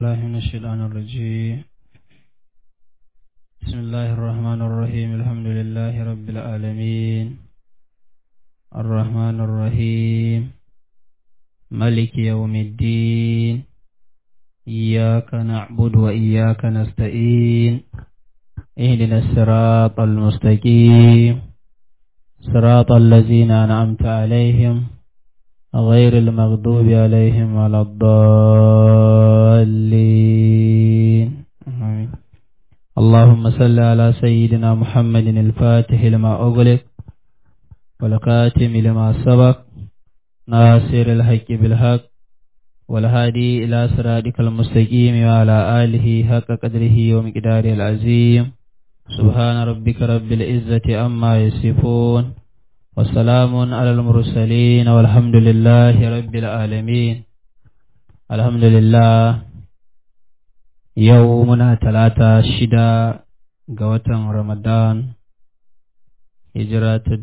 الله من الشيطان الرجيم. بسم الله الرحمن الرحيم. الحمد لله رب العالمين الرحمن الرحيم مالك يوم الدين. إياك نعبد وإياك نستعين. اهدنا الصراط المستقيم صراط الذين أنعمت عليهم غير المغضوب عليهم ولا الضالين. اللهم صل على سيدنا محمد الفاتح لما أغلق والخاتم لما سبق ناصر الحق بالحق والهادي إلى صراطك المستقيم وعلى آله حق قدره ومقداره العظيم. سبحان ربك رب العزة عما يصفون والسلام على المرسلين والحمد لله رب العالمين. الحمد لله. يومنا 6 ga watan Ramadan hijira ta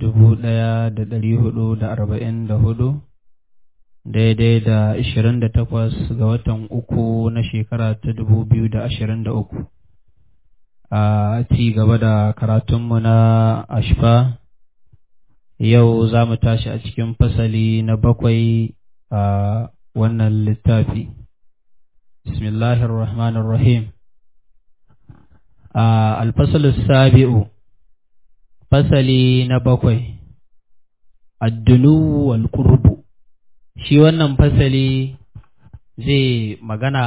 1444 daidai da 28 ga watan uku na shekara ta 2023. A ci gaba da karatunmu na ashfa, yau za mu tashi a cikin fasali na 7 a wannan littafi. Bismillahir Rahmanir Rahim. Al-fasalu sabi'u, fasali na 7, ad-dunu wal qurbu. Shi wannan fasali zai magana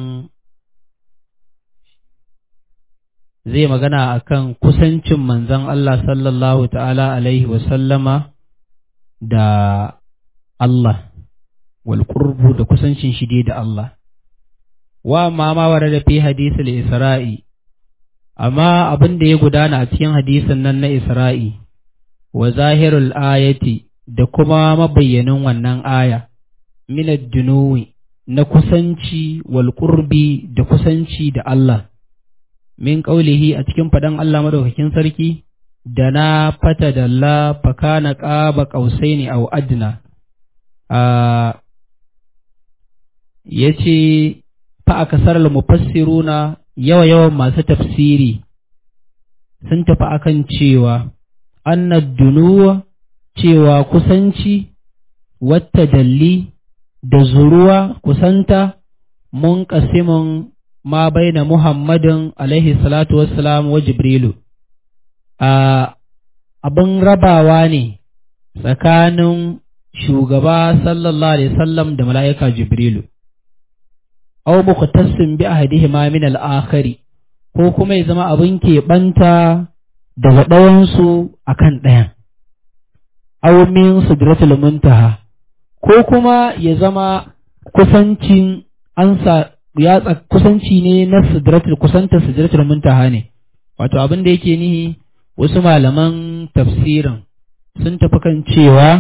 akan kusancin manzon Allah sallallahu ta'ala alaihi wa sallama da Allah, wal qurbu da kusancin shi da Allah. Wa ma warada fi hadisul Isra'i, amma abin da ya gudana a cikin hadisin nan na Isra'i, wa zahirul ayati, da kuma mabayyanin wannan aya, min ad-dunuwi, na kusanci, wal qurbi, da kusanci da Allah. Min qaulihi, a cikin fadan Allah madaukakin sarki, da na fata dalla fakana qaba qausaini aw adna. Yace fa akasaral mufassiruna, yawan masu tafsiri sun tafi akan cewa annad dunuwa, cewa kusanci, wata dalli da zuruwa kusanta, munqasimun ma baina Muhammadin alaihi salatu wassalam wa Jibrilu, abin rabawa ne tsakanin shugaba sallallahu alaihi wasallam da mala'ika Jibrilu. Aw muqtassim bi ahadihima min al-akhari, ko kuma ya zama abin keɓanta daga ɗayansu akan ɗayan. Aw min sidratul muntaha, ko kuma ya zama kusancin kusanci ne na kusantar sidratul muntaha ne. Wato abin da yake nihi, wasu malaman tafsirin sun tafi kan cewa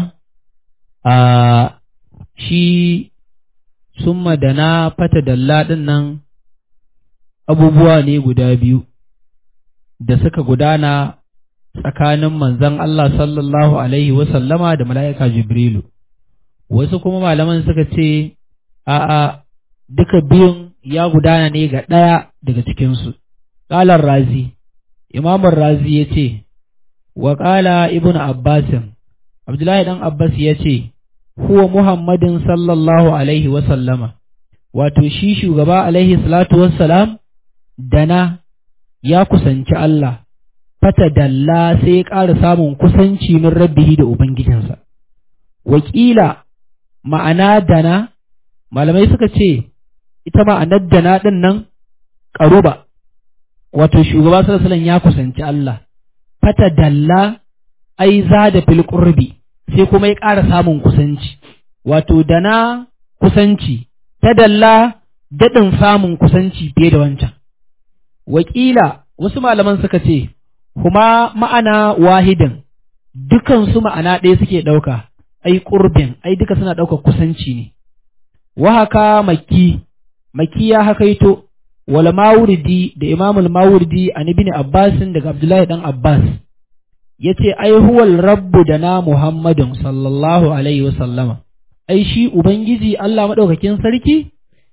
shi summa da na fata dalla ɗin nan abubuwa ne guda biyu da suka gudana tsakanin manzon Allah sallallahu alaihi wasallama da mala'ika Jibrilu. Wasu kuma malaman suka ce a'a, duka biyun ya gudana ne ga ɗaya daga cikinsu. Ƙalar Razi, Imamun Razi ya ce, wa ƙala Ibn Abbasin, Abdullahi ɗan Abbas ya ce, huwa Muhammadin sallallahu alaihi wasallama, wato shi shugaba alaihi salatu wassalam, dana ya kusanci Allah, fata dalla sai ya ƙara samun kusanci min rabbihi da Ubangijinsa. Wakila ma'ana dana, malamai suka ce, ita ma'anar dana ɗin nan ƙaruba, wato shugaba sallallahu alaihi wasallam ya kusanci Allah, fata dalla ai za da fil qurbi, sai kuma ya ƙara samun kusanci, wato da na kusanci, ta dalla daɗin samun kusanci fiye da wancan. Wakila wasu malaman suka ce, kuma ma'ana wahidin, dukansu ma'ana ɗaya suke ɗauka, ai ƙurbin, ai duka suna ɗaukar kusanci ne. Wa haka Makki ya hakaito, wal Mawurdi da Imamul Mawurdi an ibn Abbasin daga Abdullahi ɗan Abbas. Ya ce, ai huwal rabbu da na Muhammadin sallallahu alaihi wasallama, ai shi Ubangiji Allah maɗaukakin sarki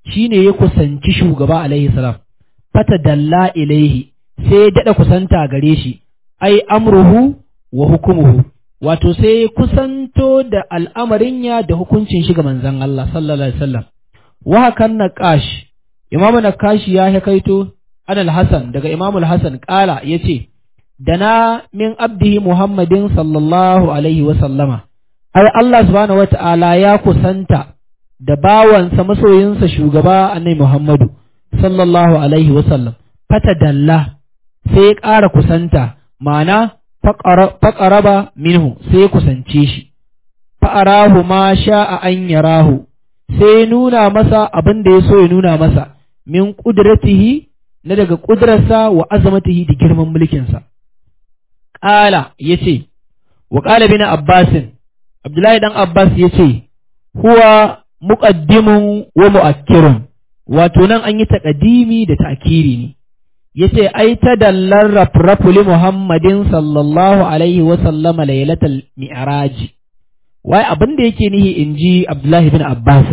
shine ya kusanci shugaba alaihi salam fata dalla ilaihi sai ya dada kusanta gare shi ai amruhu wa hukumuhu wato sai ya kusanto da al'amarin ya da hukuncin shi ga manzon Allah sallallahu alaihi wasallam wa hakan naqash imamu naqash ya hakaito anal hasan daga imamu al-hasan kala yace dana min abdihi muhammadin sallallahu alaihi wasallama ai Allah subhanahu wata'ala ya kusanta da bawansa masoyinsa shugaba annabi Muhammadu sallallahu alaihi wasallam fata dalla sai ya ƙara kusanta ma'ana faƙaraba minhu sai ya kusance shi fa'arahu ma sha'a an yarahu sai ya nuna masa abin da ya so ya nuna masa min ƙudratihi na daga ƙudrarsa wa azamatihi da girman mulkinsa ƙala ya ce wa ƙala bin abbasin abdullahi dan abbas ya ce huwa muqaddimun wa mu'akkirun wato nan an yi taqdimi da ta'kiri ne yace ai tadallar rafrafu li muhammadin sallallahu alaihi wa sallama laylatal mi'raj wai abin da yake nihi inji abdullahi bin abbas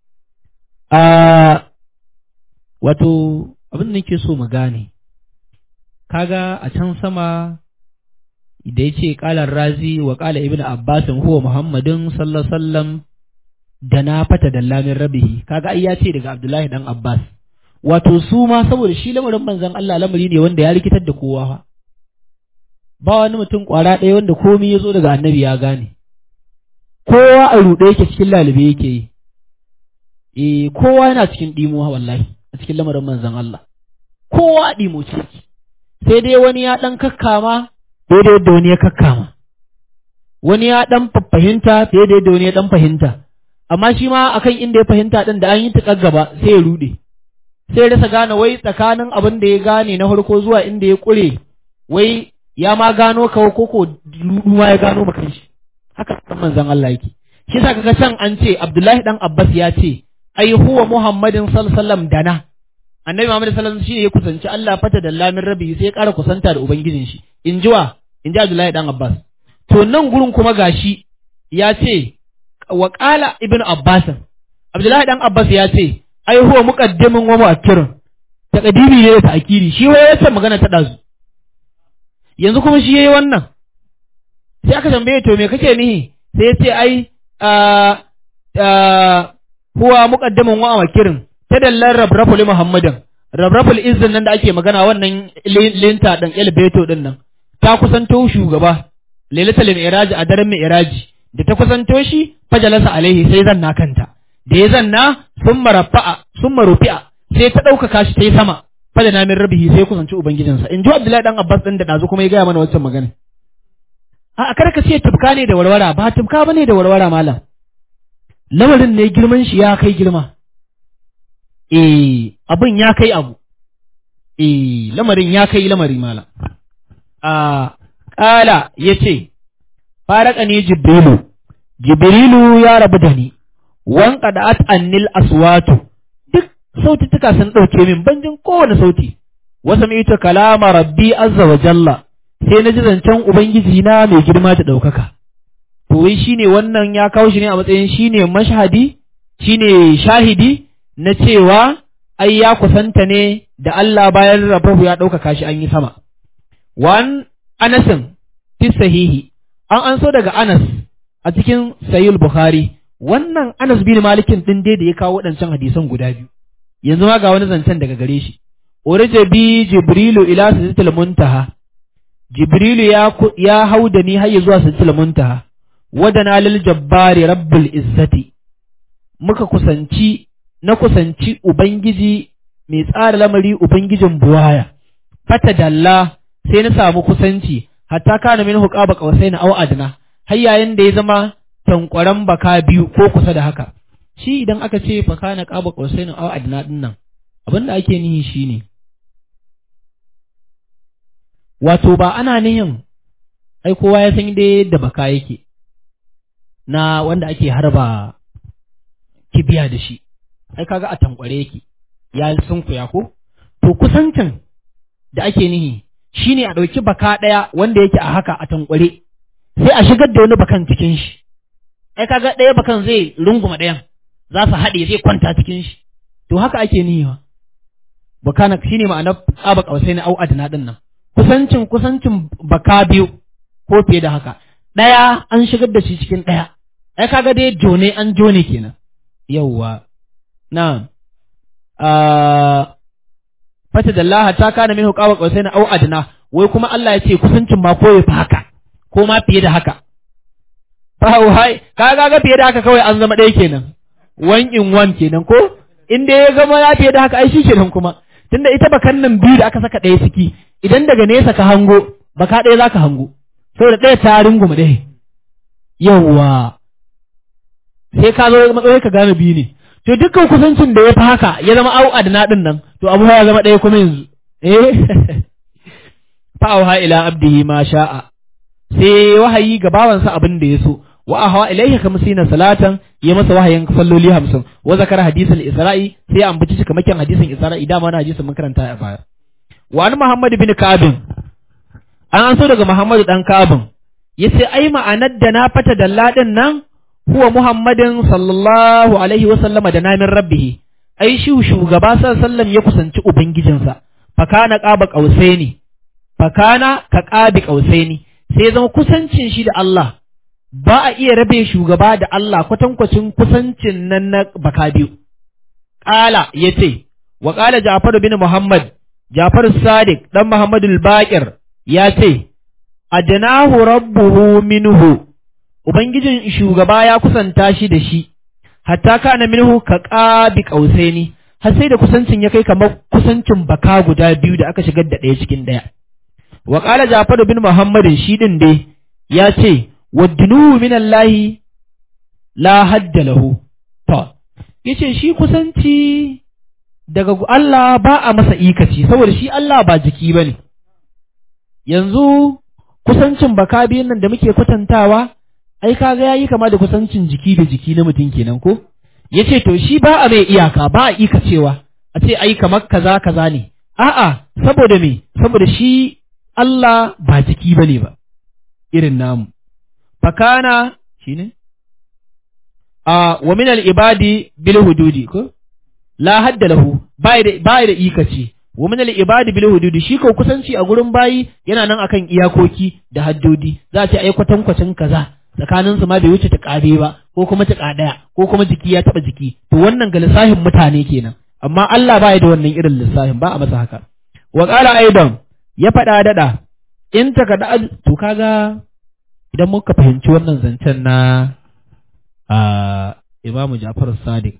wato abin da nake so mu gane kaga a can sama da yace qala razi wa qala ibnu abbas huwa muhammadin sallallahu alaihi wasallam da na fata da lamin rabihi kaga ai ya ce daga Abdullahi dan Abbas wato su ma saboda shi lamarin manzon Allah lamari ne wanda ya rikitar da kowa ba wani mutum kwara ɗaya wanda komai ya zo daga annabi ya gane kowa a ruɗe yake cikin lalube yake yi kowa yana cikin ɗimuwa wallahi a cikin lamarin manzon Allah kowa ɗimo ce sai dai wani ya ɗan kakkama daidai yadda wani ya kakkama wani ya ɗan fahimta daidai yadda wani ya ɗan fahimta amma shi ma akan inda ya fahimta din da an yi ta gaba sai ya rude sai ya rasa gane wai tsakanin abin da ya gane na farko zuwa inda ya kure wai ya ma gano kawo koko rudu ma ya gano maka shi haka manzon Allah yake shi yasa kaga can an ce Abdullahi dan Abbas ya ce ai huwa Muhammadin sallallahu alaihi wasallam dana annabi Muhammad sallallahu alaihi wasallam shi ya kusanci Allah fata da lamin rabi sai ya ƙara kusanta da ubangijin shi in ji Abdullahi dan Abbas to nan gurin kuma gashi ya ce wa qala ibnu abbas abdullahi dan abbas ya ce ai huwa muqaddimun wa mu'akkirun taqdimi ne da ta'kiri shi wai yace magana ta dazu yanzu kuma shi yayi wannan sai aka tambaye to me kake nihi sai yace ai huwa muqaddimun wa mu'akkirun tadallar rabrafu li muhammadin rabraful izzin nan da ake magana wannan linta din elevator din nan ta kusanto shugaba lailatul mi'raj a daren mi'raj da ta kusanto shi fajalasa alaihi sai zanna kanta da ya zanna summa rufi'a sai ta ɗaukaka shi ta yi sama fadana min rabihi sai kusanci ubangijinsa in ji Abdullahi dan Abbas din da dazu kuma ya gaya mana wancan magana a kar ka ce tufka ne da warwara ba tufka bane da warwara malam lamarin ne girman shi ya kai girma abin ya kai abu lamarin ya kai lamari malam ƙala yace faraqani jibrilu ya rabu da ni wanka da annil aswatu duk saututtuka sun ɗauke min banjin kowane sauti wasu mai ita kalama rabbi azza wa jalla sai na ji zancen ubangiji na mai girma da ɗaukaka to wai shine wannan ya kawo shi ne a matsayin shine mashhadi shine shahidi na cewa ai ya kusanta ne da Allah bayan rabahu ya ɗaukaka shi an yi sama wan anasin fi sahihi an so daga Anas a cikin Sahih Bukhari wannan Anas bin Malikin din dai da ya kawo waɗancan hadisan guda biyu yanzu ma ga wani zancen daga gare shi urja bi jibrilu ila sidratil muntaha jibrilu ya hauda ni har zuwa sidratil muntaha wadana lil jabbari rabbul izzati na kusanci ubangiji mai tsara lamari ubangijin buwaya fata dalla sai na samu kusanci hatta kana min huqaba qawsaina aw adna har yayin da ya zama tankwaran baka biyu ko kusa da haka shi idan aka ce fa kana qaba qawsaina aw adna din nan abin da ake nihi shine wato ba ana nihin ai kowa ya san dai da baka yake na wanda ake harba kibiya da shi ai kaga a tankware yake ya sunkuya ko to kusancin da ake nihi shine a ɗauki baka ɗaya wanda yake a haka a tankware sai a shigar da wani bakan cikin shi ai kaga ɗaya bakan zai runguma ɗayan za su haɗe zai kwanta cikin shi to haka ake niwa bakana shine ma'anar qaba qausaini au adna din nan kusancin baka biyu ko fiye da haka daya an shigar da shi cikin daya ai kaga dai jone an jone kenan yawwa na'am fata dallaha ta kana minhu qaba qausaini au adna wai kuma Allah ya ce kusancin ma ko yafi haka ko ma fiye da haka fa wai kaga ga fiye da haka kawai an zama ɗaya kenan 1 in 1 kenan ko inda ya gama ya fiye da haka ai shi kenan kuma tunda ita bakan nan biyu da aka saka ɗaya ciki idan daga nesa ka hango baka ɗaya zaka hango saboda ɗaya ta runguma ɗaya yawwa sai ka zo matsayi ka gane biyu ne to dukkan kusancin da ya fi haka ya zama au adna din nan to abu ya zama ɗaya kuma yanzu fa auha ila abdihi ma sha'a sai wahayi ga bawansa abin da ya so wa ahwa ilayhi 50 salatan ya masa wahayin salloli 50 wa zakara hadisul isra'i sai an bici cikamakin hadisin isra'i da ma na hadisin mun karanta a baya wa an muhammad bin ka'ab an so daga muhammad dan ka'ab yace ai ma'anar da na fata dalladin nan huwa muhammadin sallallahu alaihi wa sallama da namin rabbih ai shi shugaba sallallahu ya kusanci ubangijinsa fakana qaba qausaini fakana ka qabi qausaini sai zama kusancin shi da Allah ba a iya rabe shugaba da Allah kwatankwacin kusancin nan na baka biyu. Ƙala ya ce, wa ƙala Ja'far bin Muhammad, Ja'far Sadiq ɗan Muhammadul Baƙir ya ce, Adnahu rabbuhu minhu, Ubangijin shugaba ya kusanta shi da shi, hatta kana minhu ka ƙabi ƙausaini, har sai da kusancin ya kai kamar kusancin baka guda biyu da aka shigar da ɗaya cikin ɗaya. Wa ƙala Ja'far bin Muhammadin shi ɗin dai ya ce, waddunu min Allahi la hadda lahu to yace shi kusanci daga Allah ba a masa ikaci saboda shi Allah ba jiki bane yanzu kusancin baka biyan nan da muke kwatantawa ai kaga yayi kama da kusancin jiki da jiki na mutum kenan ko yace to shi ba a mai iyaka ba a ikacewa a ce ai kamar kaza kaza ne a'a saboda me saboda shi Allah ba jiki bane ba irin namu fakana shine wa min al-ibadi bil hududi ko la hadda lahu bai da ikaci wa min al-ibadi bil hududi shi ko kusanci a gurin bayi yana nan akan iyakoki da haddodi za a ce ai kwatankwacin kaza tsakanin su ma bai wuce ta kare ba ko kuma ta kadaya ko kuma jiki ya taba jiki to wannan ga lissahin mutane kenan amma Allah bai da wannan irin lissahin ba a masa haka wa qala aidan ya fada dada in ta kada to kaga idan muka fahimci wannan zancen na Imamu Ja'far Sadiq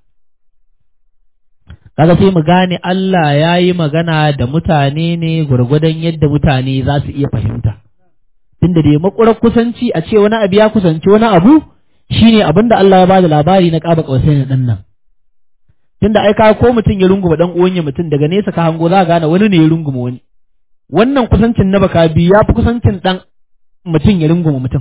kaga sai mu gane Allah ya yi magana da mutane ne gwargwadon yadda mutane za su iya fahimta tunda da makurar kusanci a ce wani abu ya kusanci wani abu shine abin da Allah ya bada labari na ƙaba ƙausai na ɗan nan tunda ai ka ko mutum ya runguma dan uwan ya mutum daga nesa ka hango za ka gane wani ne ya runguma wani wannan kusancin na baka biyu ya fi kusancin dan mutum ya runguma mutum.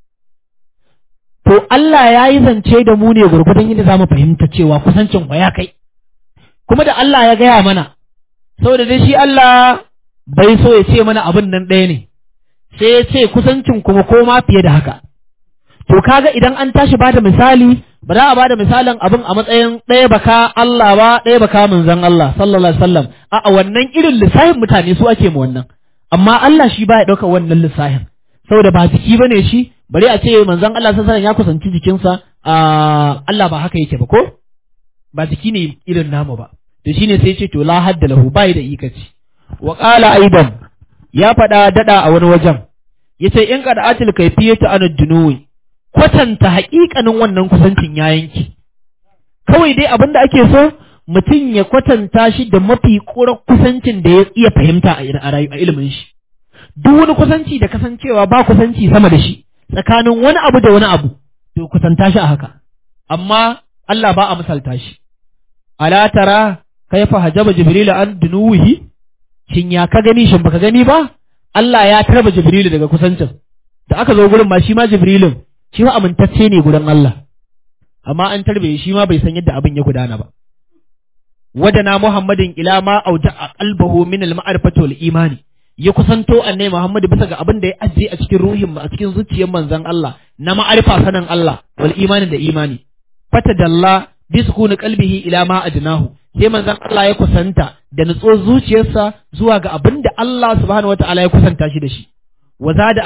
To Allah ya yi zance da mu ne gurgurdan yadda za mu fahimta cewa kusancin ya kai. Kuma da Allah ya gaya mana, saboda dai shi Allah bai so ya ce mana abin nan ɗaya ne, sai ya ce kusancin kuma ko ma fiye da haka. To kaga idan an tashi ba da misali, ba za a ba da misalin abin a matsayin ɗaya baka Allah ba, ɗaya baka manzon Allah sallallahu alaihi wasallam. A'a wannan irin lissafin mutane su ake mu wannan. Amma Allah shi ba ya ɗaukar wannan lissafin. Saboda ba jiki bane shi bari a ce manzon Allah sallallahu alaihi ya kusanci jikinsa Allah ba haka yake ba ko ba jiki ne irin namu ba to shine sai ce to la hadda lahu bai da ikaci wa qala aidan ya faɗa dada a wani wajen yace in qad atil kayfiyatu an dunuwi kwatanta haƙiƙanin wannan kusancin ya yanki kawai dai abinda ake so mutum ya kwatanta shi da mafi kusancin da ya iya fahimta a ilimin shi duk wani kusanci da kasancewa ba kusanci sama da shi tsakanin wani abu da wani abu to kusanta shi a haka amma Allah ba a misalta shi ala tara kaifa hajaba jibril an dunuhi shin ya ka gani shin baka gani ba Allah ya tarba jibril daga kusancin da aka zo gurin ma shi ma jibrilin shi ma amintacce ne gurin Allah amma an tarbe shi ma bai san yadda abin ya gudana ba wadana muhammadin ila ma auja qalbahu min al-ma'rifati wal imani ya kusanto annai Muhammadu bisa ga abin da ya ajiye a cikin ruhin a cikin zuciyar manzon Allah na ma'arifa sanan Allah wal imani da imani fatadalla bi sukuni qalbihi ila ma adnahu sai manzon Allah ya kusanta da nutsuwar zuciyarsa zuwa ga abin da Allah subhanahu wataala ya kusanta shi da shi wazala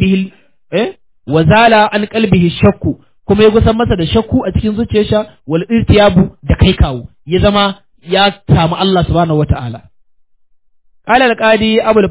an qalbihi shakku kuma ya gusan masa da shakku a cikin zuciyarsa wal irtiyabu da kai kawo ya zama ya samu Allah subhanahu wataala qala al-qadi abul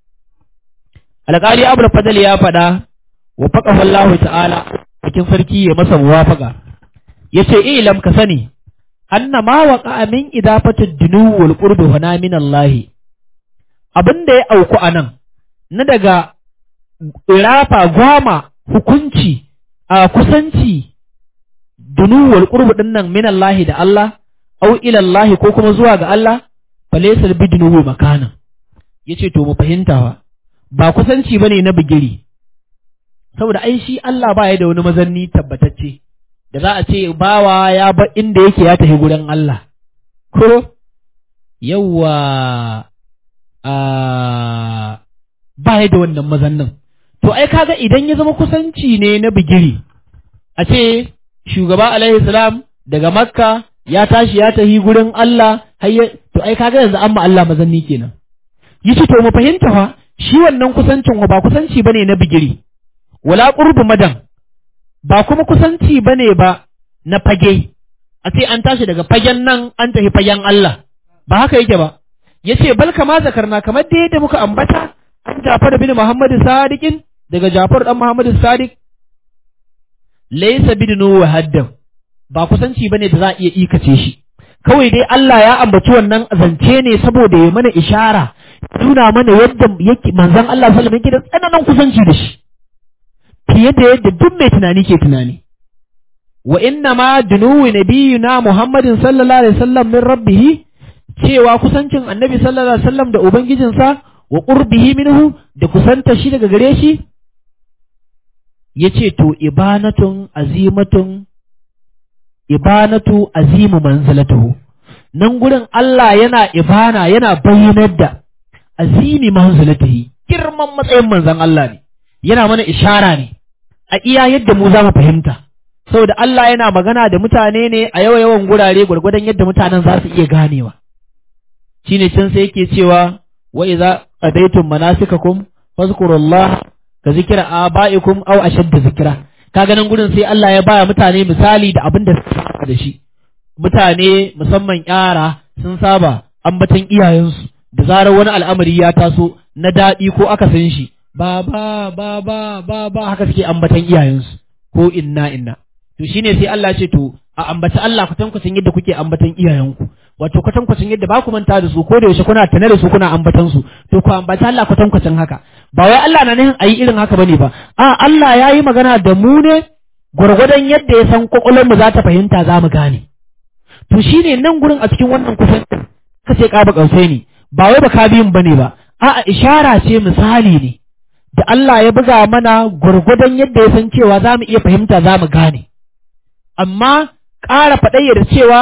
fadli ya faɗa wa faqahu Allah ta'ala cikin sarki ya masa muwafaqa yace ilam ka sani anna ma waqa min idafati ad-dunu wal qurbi huna min Allah abinda ya auku anan na daga rafa gwama hukunci a kusanci dunu wal qurbi dinnan min Allah da Allah au ila Allah ko kuma zuwa ga Allah falaysa bidunu makana yace to mu fahimtawa ba kusanci bane na bigiri saboda ai shi Allah ba ya da wani mazanni tabbatacce da za a ce bawa ya ba inda yake ya tafi gurin Allah ko yawa ba ya da wannan mazannin to ai kaga idan ya zama kusanci ne na bigiri a ce shugaba alaihi salam daga Makka ya tashi ya tafi gurin Allah to ai kaga yanzu amma Allah mazanni kenan yace to mu fahimta fa shi wannan kusancin ba kusanci bane na bigiri wala qurbu madan ba kuma kusanci bane ba na fage a ce an tashi daga fagen nan an tafi fagen Allah ba haka yake ba yace bal kama zakarna kamar da yadda muka ambata an Jafar bin Muhammad Sadiqin daga Jafar dan Muhammad Sadiq laysa bidnu wa haddam ba kusanci bane da za a iya ikace shi kawai dai Allah ya ambaci wannan zance ne saboda ya mana ishara nuna mana yadda yake manzon Allah sallallahu alaihi wasallam yake da tsananin kusanci da shi fiye da yadda duk mai tunani ke tunani wa inna ma dunuwi nabiyina Muhammadin sallallahu alaihi wasallam min rabbih cewa kusancin annabi sallallahu alaihi wasallam da ubangijinsa wa qurbihi minhu da kusanta shi daga gare shi yace to ibanatu azimu manzilatuhu nan gurin Allah yana yana bayyanar da azimi manzilatihi girman matsayin manzon Allah ne yana mana ishara ne a iya yadda mu za mu fahimta saboda Allah yana magana da mutane ne a yawan gurare gwargwadon yadda mutanen za su iya ganewa shine can sai yake cewa wa idza qadaytum manasikakum fazkurullaha ka zikra abaikum aw ashadda zikra kaga nan gurin sai Allah ya baya mutane misali da abin da suka da shi mutane musamman yara sun saba ambaton iyayensu da zarar wani al'amari ya taso na daɗi ko aka san shi ba haka suke ambatan iyayensu ko inna to shine sai Allah ce to a ambaci Allah kwatankwacin yadda kuke ambatan iyayenku wato kwatankwacin yadda ba ku manta da su ko da yaushe kuna tana da su kuna ambatan su to ku ambaci Allah kwatankwacin haka ba wai Allah na nihin ayi irin haka bane ba a Allah ya yi magana da mu ne gwargwadon yadda ya san kokolon mu za ta fahimta za mu gane to shine nan gurin a cikin wannan kusancin kace ƙaba kausai ne ba wai ba ka biyin bane ba a'a ishara ce misali ne da Allah ya buga mana gwargwadon yadda ya san cewa za mu iya fahimta za mu gane amma ƙara faɗayya da cewa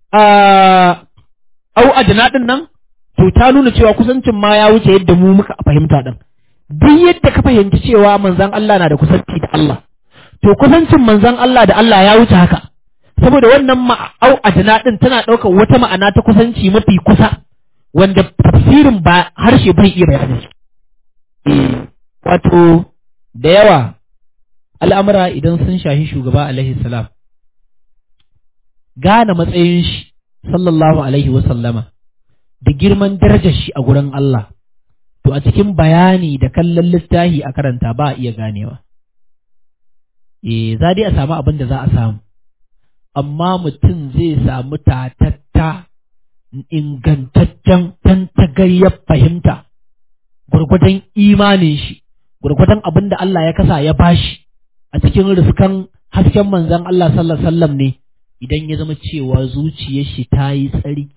au adana ɗin nan to ta nuna cewa kusancin ma ya wuce yadda mu muka fahimta ɗin duk yadda ka fahimci cewa manzon Allah na da kusanci da Allah to kusancin manzon Allah da Allah ya wuce haka saboda wannan au adana ɗin tana ɗaukar wata ma'ana ta kusanci mafi kusa wanda tafsirin ba harshe bai iya bayanin shi wato da yawa al'amura idan sun shahi shugaba alaihi salam gane matsayin shi sallallahu alaihi wasallama da girman darajar shi a gurin Allah to a cikin bayani da kallon littafi a karanta ba a iya ganewa za dai a samu abin da za a samu amma mutum zai samu tatatta ingantaccen tantagaryar fahimta gwargwadon imanin shi gwargwadon abin da Allah ya kasa ya bashi a cikin riskan hasken manzon Allah sallallahu alaihi wasallam ne idan ya zama cewa zuciyar shi ta yi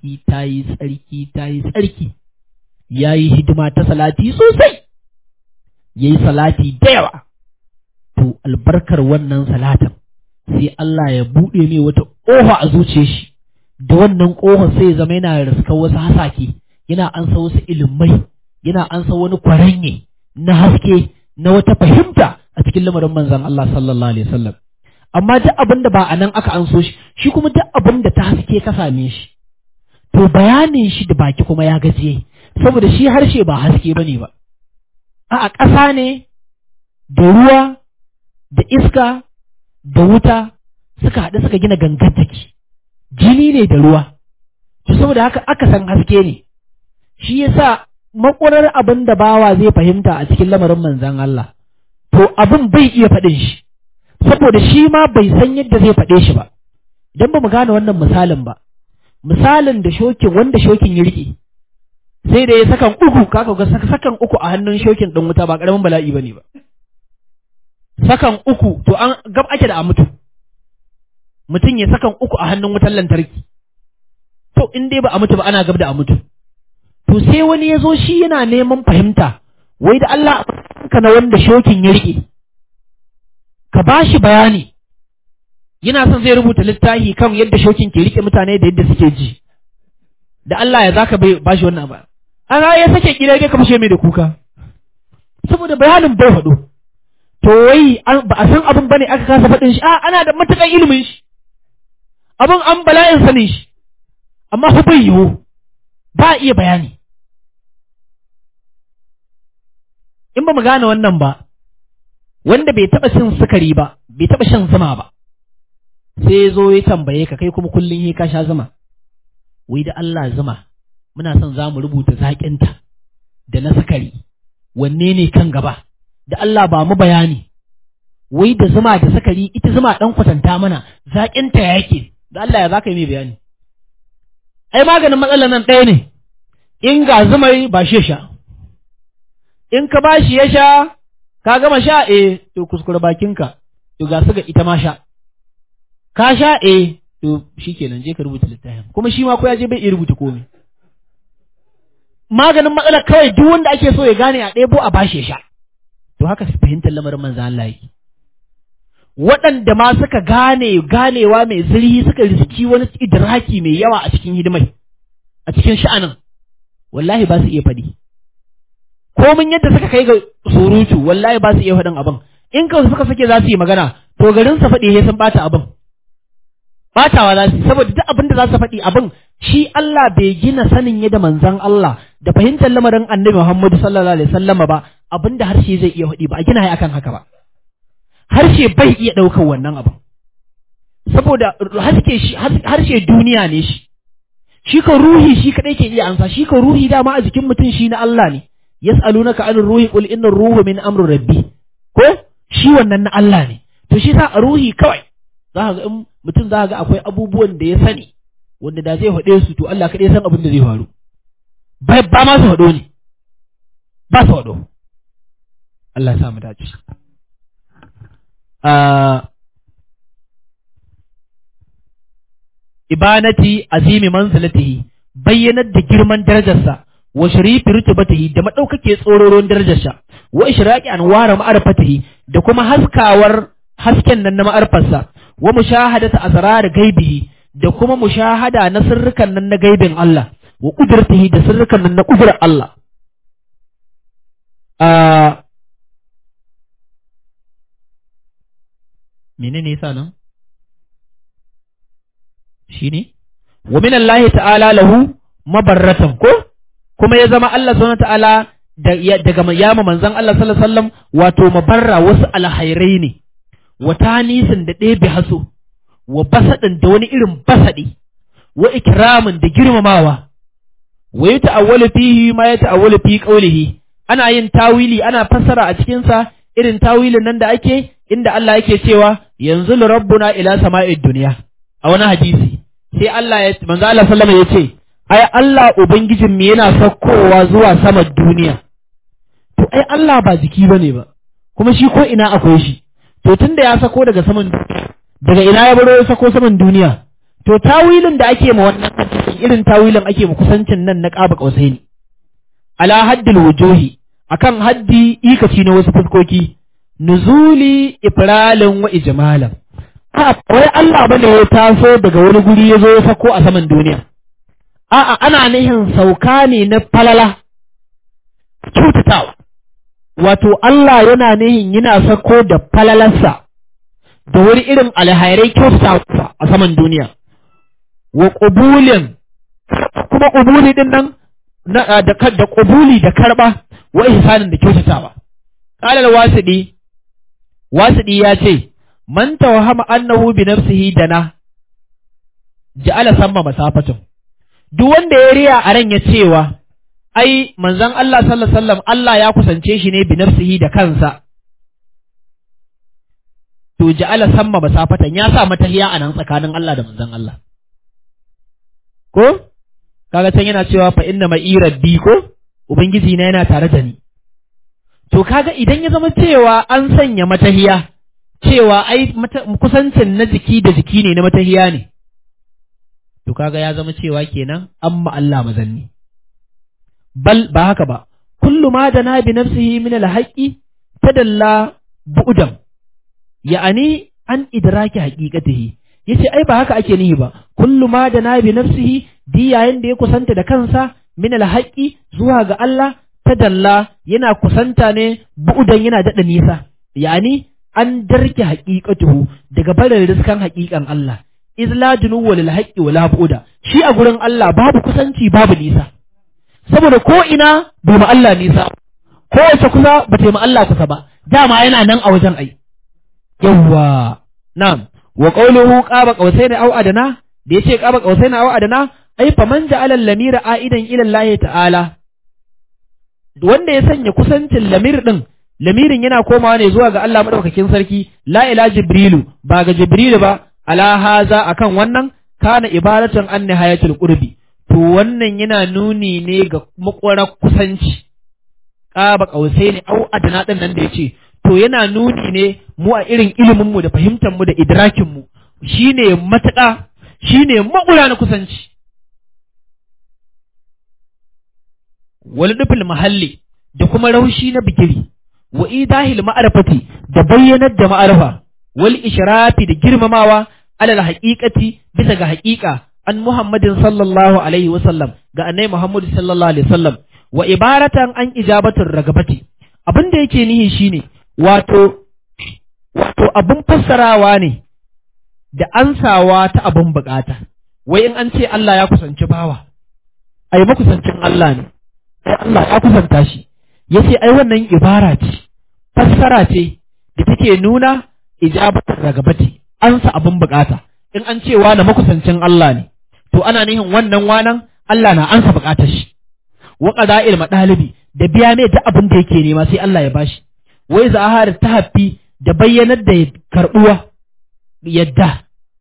tsarki ya yi hidima ta salati sosai ya yi salati da yawa to albarkar wannan salatin sai Allah ya buɗe mai wata ƙofa a zuciyar shi da wannan ƙofar sai ya zama yana riskar wasu hasake yana ansa wasu ilimai yana ansa wani kwaranye na haske na wata fahimta a cikin lamarin manzon Allah sallallahu alaihi wasallam amma duk abin da ba a nan aka anso shi kuma duk abin da ta haske ka same shi to bayanin shi da baki kuma ya gajiye, saboda shi harshe ba haske bane ba, a ƙasa ne da ruwa da iska da wuta suka haɗu suka gina gangan jiki, jini ne da ruwa, to saboda haka aka san haske ne. Shi yasa makwarar abin da bawa zai fahimta a cikin lamarin manzan Allah, to abin bai iya faɗin shi, saboda shi ma bai san yadda zai faɗe shi ba. Idan ba mu gane wannan misalin ba, misalin da shokin wanda shokin ya riƙe, sai da ya sakan uku, kaka ga sakan uku a hannun shokin ɗin wuta ba ƙaramin bala'i ba ne ba. Sakan uku, to an gab ake da a mutu, mutum ya sakan uku a hannun wutar lantarki, to in dai ba a mutu ba ana gab da a mutu. To sai wani ya zo shi yana neman fahimta, wai da Allah ka na wanda shokin ya riƙe, ka ba shi bayani, yana son zai rubuta littafi kan yadda shokin ke riƙe mutane da yadda suke ji, da Allah ya zaka ba shi wannan ba. An ya sake gida ya kamshe mai da kuka, saboda bayanin bai faɗo. To wai ba a san abin bane aka kasa faɗin shi, ana da matuƙar ilimin shi, abin an bala'in sanin shi, amma fa bai yiwu, ba a iya bayani. In ba mu gane wannan ba, wanda bai taɓa cin sukari ba, bai taɓa shan zuma ba, sai zo ya tambaye ka kai kuma kullum ka sha zuma, wai da Allah zuma, muna son za mu rubuta zaƙinta da na sukari, wanne ne kan gaba, da Allah ba mu bayani, wai da zuma da sukari, ita zuma ɗan kwatanta mana, zaƙinta ya yake, da Allah ya za ka yi mai bayani. Ai maganin matsalar nan ɗaya ne, in ga zumai ba shi sha, in ka ba shi ya sha, ka gama sha to kuskure bakinka, to ga su ga ita ma sha, ka sha to shi kenan je ka rubuta littafin, kuma shi ma ko ya je bai iya rubuta komai. Maganin matsalar kawai duk wanda ake so ya gane a ɗebo a bashi ya sha, to haka su fahimtar lamarin manzan Allah yake. Waɗanda ma suka ganewa mai zurfi suka riski wani idraki mai yawa a cikin hidimai, a cikin sha'anin, wallahi ba su iya faɗi. Komin yadda suka kai ga surutu, wallahi ba su iya faɗin abin. In kawai suka sake za su yi magana, to garin sa faɗi sun ɓata abin. Ɓatawa za su yi, saboda duk abin da za su faɗi abin, shi Allah bai gina sanin yadda manzan Allah da fahimtar lamarin Annabi Muhammadu sallallahu alaihi wasallama ba, abin da harshe zai iya faɗi ba a gina akan haka ba. Harshe bai iya ɗaukar wannan abin, saboda harshe duniya ne shi ka ruhi shi kaɗai ke iya ansa, shi ka ruhi dama a jikin mutum shi na Allah ne, yas'alunaka anir ruhi qul innar ruhu min amri rabbi, ko shi wannan na Allah ne, to shi sa a ruhi kawai za ka ga in mutum za ka ga akwai abubuwan da ya sani wanda da zai faɗe su to Allah kaɗai san abin da zai faru, ba ma su faɗo ne, ba su faɗo. Allah ya sa mu dace. Ibanati azimi manzilatihi, bayyanar da girman darajarsa, wa sharifi rutubatihi da madaukake tsororon darajarsa, wa ishraqi anwar ma'arifatihi da kuma haskawar hasken nan na ma'arfarsa, wa mushahadata asrar gaibihi da kuma mushahada na sirrukan nan na gaibin Allah, wa qudratihi da sirrukan nan na qudrar Allah. Menene yasa nan? Shine wa min Allah ta'ala lahu mabarratan, ko kuma ya zama Allah subhanahu ta'ala daga yama manzon Allah sallallahu alaihi wasallam wato mabarra wasu alhairai ne, wa tanisin da ɗebe haso, wa basadin da wani irin basadi, wa ikramin da girmamawa, wa yata'awwalu fihi ma yata'awwalu fi qawlihi, ana yin tawili ana fassara a cikin sa irin tawilin nan da ake inda Allah yake cewa yanzu rabbuna ila sama'id dunya, a wani hadisi sai Allah ya manzo Allah sallama ya ce ai Allah ubangijin mu yana saukowa zuwa saman duniya, to ai Allah ba jiki bane ba, kuma shi ko ina akwai shi, to tunda ya sako daga saman daga ina ya baro ya sako saman duniya, to tawilin da ake ma wannan irin tawilin ake ma kusancin nan na qaba qausaini ala haddil wujuhi, akan haddi ikaci na wasu fuskoki, nuzuli ifralin wa ijmalan, wai Allah bane ya taso daga wani guri ya zo ya sako a saman duniya, a'a ana nihin sauka ne na falala kyautatawa, wato Allah yana nihin yana sako da falalarsa da wani irin alhairai kyautatawa a saman duniya, wa ƙubulin ko kuma qubuli din nan da qubuli da karba wa ihsanin da kyautatawa. Qala al-wasidi ya ce man tawahama annahu bi nafsihi dana ja'ala samma masafatun, duk wanda ya riya a ran ya cewa ai manzon Allah sallallahu alaihi wasallam Allah ya kusance shi ne bi nafsihi da kansa, to ja'ala samma masafatan ya sa matahiya a nan tsakanin Allah da manzon Allah. Ko kaga can yana cewa fa inna ma'i rabbi, ko ubangiji na yana tare da ni. To kaga idan ya zama cewa an sanya matahiya cewa ai kusancin na jiki da jiki ne na matahiya ne, to kaga ya zama cewa kenan amma Allah mazanni. Bal ba haka ba, kullu ma da na bi nafsihi min al-haqqi tadalla bu'dan, ya'ani an idraki haqiqatihi. Yace ai ba haka ake nihi ba, kullu ma da na bi nafsihi di yayin da ya kusanta da kansa min al-haqqi zuwa ga Allah tadalla yana kusanta ne bu'dan yana dada nisa, ya'ani an darki haqiqatuhu daga barin riskan haqiqan Allah. Izla junuwa lil haqqi wala bu'da, shi a gurin Allah babu kusanci babu nisa, saboda ko ina bai ma Allah nisa, ko wace kusa ba ta ma Allah kusa ba, dama yana nan a wajen ai. Yawwa na'am, wa qawluhu qaba qausaina aw adana, da yace qaba qausaina aw adana ai faman ja'ala al-lamira aidan ila Allah ta'ala, wanda ya sanya kusancin lamir din, lamirin yana komawa ne zuwa ga Allah madaukakin sarki, la ila jibrilu, ba ga jibrilu ba, ala haza akan wannan kana ibaratan an nihayatul qurbi, to wannan yana nuni ne ga makwarar kusanci. Qaba qausaini au adana din nan da yace, to yana nuni ne mu a irin ilimin mu da fahimtar mu da idrakin mu, shine matuƙa, shine makura na kusanci. Wal dufil mahalli, da kuma raushi na bikiri, wa idahil ma'arifati, da bayyanar da ma'arifa, wal ishrafi, da girmamawa alal haqiqati, bisa ga haqiqa an Muhammadin sallallahu alaihi wasallam, ga annabi Muhammad sallallahu alaihi wasallam, wa ibaratan an ijabatur ragabati, abin da yake nihi shine wato abin fassarawa ne da ansawa ta abin bukata. Wai in an ce Allah ya kusanci bawa, ai makusancin Allah ne, sai Allah ya kusanta shi, yace ai wannan ibara ce, fassara ce da take nuna ijabatur ragabati, ansa abin bukata. In an ce wani makusancin Allah ne, to ana nihin wannan wanan Allah na ansa bukatar shi. Wa qada'il madalibi, da biya mai da abin da yake nema sai Allah ya bashi. Wai zahar tahaffi, da bayyanar da karbuwa yadda.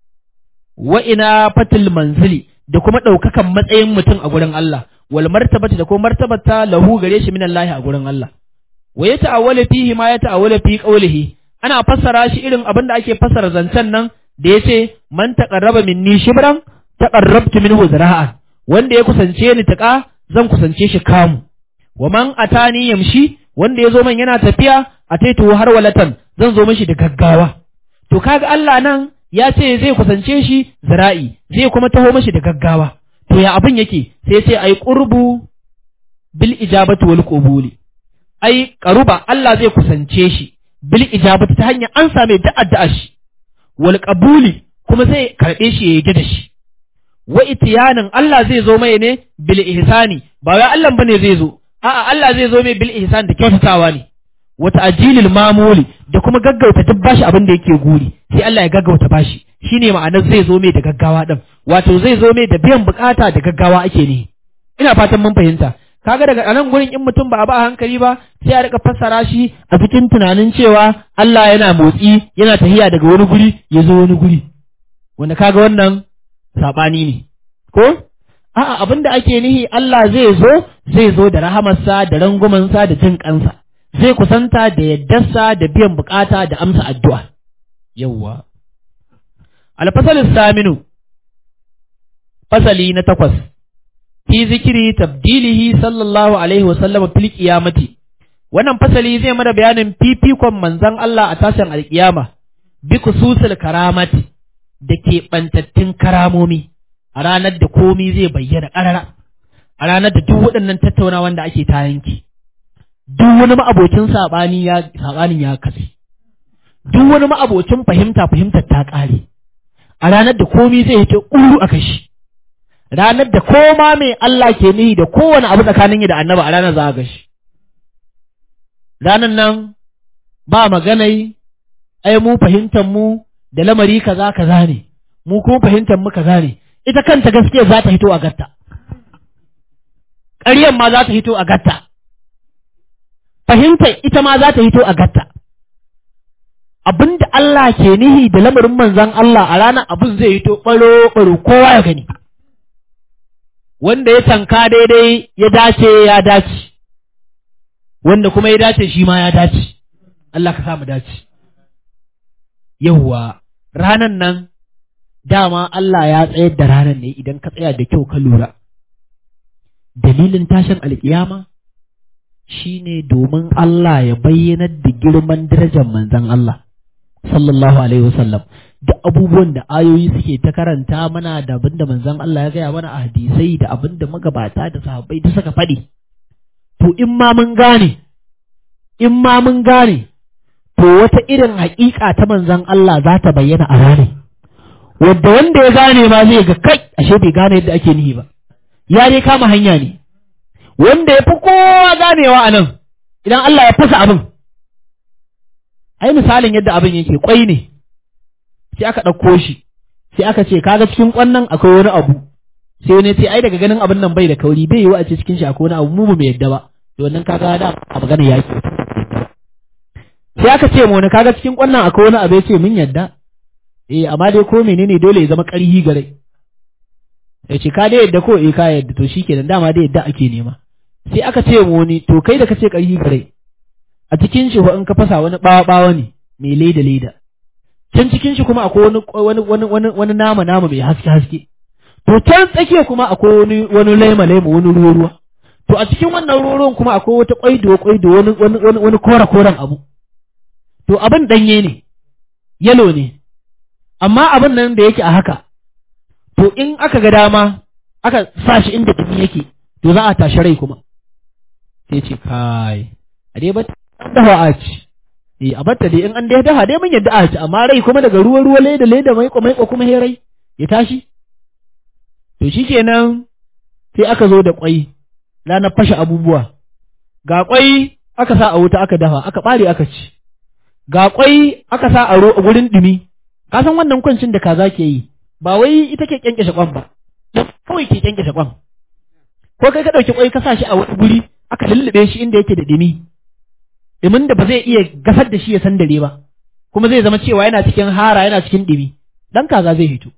Wa ina fatil manzili, da kuma daukakan matsayin mutum a gurin Allah. Wal martabati, da kuma martabata lahu gare shi minallahi a gurin Allah. Wa yata'awwalu fihi ma yata'awwalu fi qawlihi, ana fassara shi irin abin da ake fassara zancen nan da yace man taqarraba minni shibran taqarrabtu minhu zira'an, wanda ya kusance ni taqa zan kusance shi kamu. Wa man atani yamshi, wanda ya zo man yana tafiya ataitu har walatan, zan zo mishi da gaggawa. To kaga Allah nan ya ce zai kusance shi zira'i, zai kuma taho mishi da gaggawa. To ya abin yake? Sai ce ai qurbu bil ijabati wal qubuli, ai qaruba Allah zai kusance shi bil ijabati ta hanyar an same da addu'a shi, wal qabuli kuma zai karbe shi ya yarda da shi. Wa itiyanin Allah zai zo mai ne bil ihsani, ba wai Allah bane zai zo, a'a Allah zai zo mai bil ihsan da kyautatawa ne. Wa ta'jilil mamuli, da kuma gaggauta duk bashi abin da yake guri, sai Allah ya gaggauta bashi, shine ma'anar zai zo mai da gaggawa din, wato zai zo mai da biyan bukata da gaggawa ake ne. Ina fatan mun fahimta. Kaga daga anan gurin in mutum ba a hankali ba, sai a rika fassara shi a cikin tunanin cewa Allah yana motsi, yana tahiya daga wani guri ya zo wani guri, wanda kaga wannan sabani ne, ko? A'a, abin da ake nihi Allah zai zo da rahamarsa da rangumansa da jin kansa, zai kusanta da yaddarsa da biyan bukata da amsa addu'a. Yawwa. Alfasalin saminu, fasali na 8, fi zikiri tabdilihi sallallahu alaihi wasallam fil qiyamati. Wannan fasali zai mana bayanin fifikon manzon Allah a tashin alkiyama, bi kususul karamati, da keɓantattun karamomi, a ranar da komi zai bayyana ƙarara, a ranar da duk waɗannan tattaunawan da ake ta yanki, duk wani ma'abocin saɓanin ya katse, duk wani ma'abocin fahimtar ta ƙare, a ranar da komi zai yi ƙuru a kashi, ranar da koma mai Allah ke nihi da kowane abu tsakanin yi da annaba a ranar za a gashi. Ranar nan ba maganai, ai mu fahimtar mu da lamari kaza kaza ne, mu kuma fahimtar mu kaza ne, ita kanta gaskiya za ta hito a gatta. Ƙaryan ma za ta hito a gatta. Fahimtar ita ma za ta hito a gatta. Abinda Allah ke nihi da lamarin manzan Allah a ranar abin zai hito ɓaro-ɓaro kowa ya gani. Wanda ya tanka daidai ya dace, wanda kuma ya dace shi ma ya dace, Allah ka samu dace. Yawwa, ranan nan dama Allah ya tsayar da ranan ne idan ka tsaya da kyau ka lura. Dalilin tashin alƙiyama shi ne domin Allah ya bayyanar da girman darajar manzan Allah, sallallahu Alaihi wasallam. Da abubuwan da ayoyi suke ta karanta mana da abin da manzon Allah ya gaya mana a hadisai da abin da magabata da sahabbai da suka faɗi. To in ma mun gane, to wata irin haƙiƙa ta manzon Allah za ta bayyana a ranar. Wadda wanda ya gane ma zai ga kai ashe bai gane yadda ake nihi ba. Ya dai kama hanya ne. Wanda ya fi kowa ganewa a nan, idan Allah ya fasa abin. Ai misalin yadda abin yake kwai ne. Sai aka ɗauko shi, sai aka ce kaga cikin ƙwannan akwai wani abu, sai wani ce ai daga ganin abin nan bai da kauri bai yi wa a ce cikin shi akwai wani abu mu ba mu yadda ba, to wannan kaga da a magana yaki. Sai aka ce mu wani kaga cikin ƙwannan akwai wani abu ya ce mun yadda, amma dai ko menene dole ya zama ƙarhi gare. Ya ce ka dai yadda ko ka yadda to shikenan dama dai yadda ake nema. Sai aka ce mu wani to kai da ka ce ƙarhi gare, a cikin shi in ka fasa wani ɓawa ne mai leda. Can cikin shi kuma akwai wani nama mai haske. To can tsakiya kuma akwai wani laima wani ruwa. To a cikin wannan ruwan kuma akwai wata ƙwaido wani koren abu. To abin ɗanye ne, yalo ne, amma abin nan da yake a haka, to in aka ga dama aka sa shi inda dumi yake, to za a tashi rai kuma. Sai ce kai, a dai ba dafa a ci. A batta dai in an dai daha dai mun yadda a ci, amma rai kuma daga ruwa leda maiko kuma he rai ya tashi. To shikenan sai aka zo da kwai ranar fashe abubuwa. Ga kwai aka sa a wuta aka dafa, aka bare aka ci. Ga kwai aka sa a gurin dumi. Ka san wannan kwancin da kaza ke yi, ba wai ita ke kyankyashe kwan ba. Kawai ke kyankyashe kwan. Ko kai ka dauki kwai ka sa shi a wani guri, aka lullube shi inda yake da dumi. Dimin da ba zai iya gasar da shi ya sandare ba, kuma zai zama cewa yana cikin hara yana cikin ɗimi, ɗan kaza zai hito.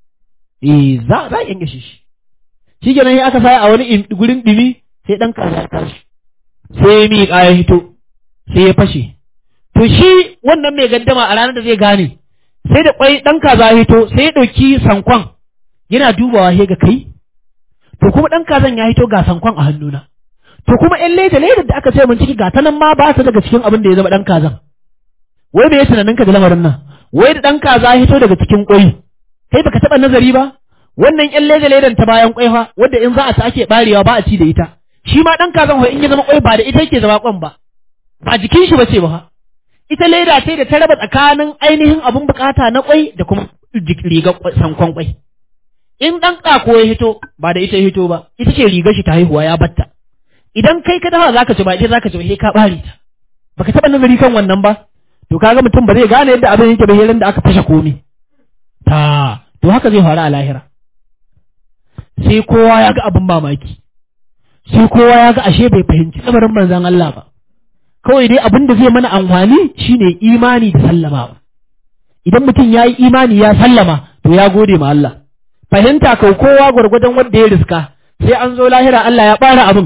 Za a yanke shi. Shi kenan ya aka sa a wani gurin ɗimi sai ɗan kaza ya tashi. Sai ya miƙa ya hito, sai ya fashe. To shi wannan mai gaddama a ranar da zai gane, sai da ƙwai ɗan kaza ya hito, sai ya ɗauki sankon yana dubawa ya ga kai. To kuma ɗan kazan ya hito ga sankon a hannuna. To kuma ƴan ledar da aka ce mun ciki ga ta nan ma ba ta daga cikin abin da ya zama ɗan kazan. Wai me ya tunaninka da lamarin nan? Wai da ɗan kaza ya hito daga cikin ƙwai. Kai baka taɓa nazari ba? Wannan ƴan ledar ta bayan ƙwai fa, wadda in za a ta ake ɓarewa ba a ci da ita. Shi ma ɗan kazan in ya zama ƙwai ba da ita yake zama ƙwan ba. Ba jikin shi ba ce ba fa. Ita leda ce da ta raba tsakanin ainihin abin bukata na ƙwai da kuma rigar sankon ƙwai. In ɗan ƙako ya hito ba da ita ya hito ba, ita ce rigar shi ta haihuwa ya batta. Idan kai ka dafa zaka ci ba ita zaka ci ba sai ka bare ta. Baka taba nazari kan wannan ba. To kaga mutum ba zai gane yadda abin yake ba hirin da aka fashe komi. To haka zai faru a lahira. Sai kowa ya ga abin mamaki. Sai kowa ya ga ashe bai fahimci lamarin manzon Allah ba. Kawai dai abin da zai mana amfani shine imani da sallamawa. Idan mutum ya yi imani ya sallama to ya gode ma Allah. Fahimta kau kowa gwargwadon wanda ya riska sai an zo lahira Allah ya ɓara abin.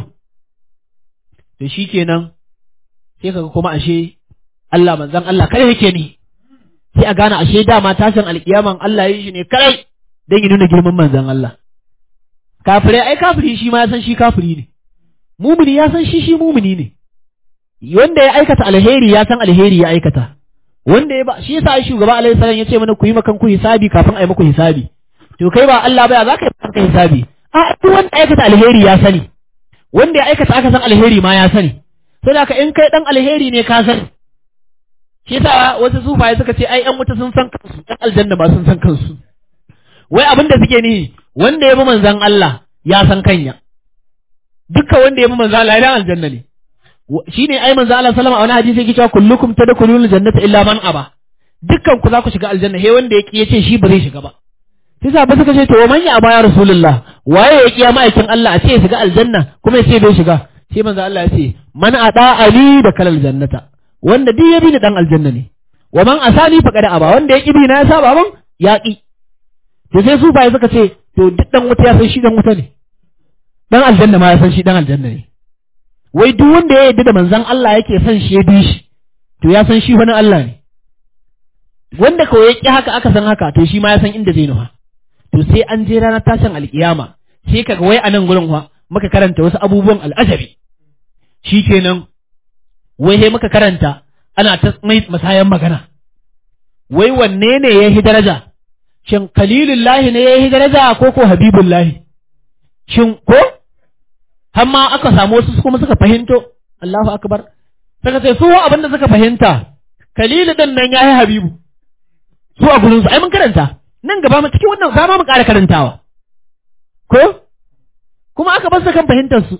To shi kenan sai kaga kuma ashe Allah manzan Allah kare yake ne, sai a gane ashe dama tashin alƙiyaman Allah yi shi ne kai don yi nuna girman manzan Allah. Kafirai ai kafiri shi ma ya san shi kafiri ne, mumini ya san shi mumini ne, wanda ya aikata alheri ya san alheri ya aikata, wanda ya ba shi yasa shugaba alaihi salam ya ce mana ku yi makan ku hisabi kafin a yi muku hisabi. To kai ba Allah ba ya za ka yi makan hisabi? Duk wanda aikata alheri ya sani, wanda ya aikata aka san alheri ma ya sani, sai da in kai dan alheri ne ka sani. Shi yasa wasu sufaye suka ce ai ƴan wuta sun san kansu, ɗan aljanna ba sun san kansu. Wai abin da suke nihi, wanda ya bi manzon Allah ya san kanya dukkan wanda ya bi manzon Allah ya aljanna ne shine ai manzon Allah sallama a wani hadisi yake cewa kullukum tadkhulul jannata illa man aba dukkan ku za ku shiga aljanna he wanda ya ce shi ba zai shiga ba sai sahabbai suka ce to man ya aba ya rasulullah waye ya kiya ma'aikin Allah a ce ya shiga aljanna kuma ya ce bai shiga sai manzon Allah ya ce man ada ali da kalal jannata wanda duk ya bi ni dan aljanna ne wa man asani faqad aba wanda ya kibi na ya saba ban ya ki to sai su bai suka ce to duk dan wuta ya san shi dan wuta ne dan aljanna ma ya san shi dan aljanna ne wai duk wanda ya yarda da manzon Allah yake son shi ya bi shi to ya san shi wani Allah ne wanda kawai ya ki haka aka san haka to shi ma ya san inda zai nufa to sai an je ranar tashin alkiyama sai kaga wai a nan gurin muka karanta wasu abubuwan al'ajabi shikenan wai sai muka karanta ana ta mai masayan magana wai wanne ne ya yi daraja shin kalilullahi ne ya yi daraja ko habibullahi shin ko har ma aka samu wasu kuma suka fahimto Allahu akbar saka sai su abinda suka fahimta kalilu din nan yayi habibu su a gurin su ai mun karanta nan gaba mu cikin wannan zama mu ƙara karantawa ko kuma aka bar su kan fahimtar su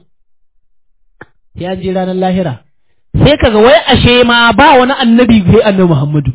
sai an je ranar lahira sai kaga wai ashe ma ba wani annabi sai annabi Muhammadu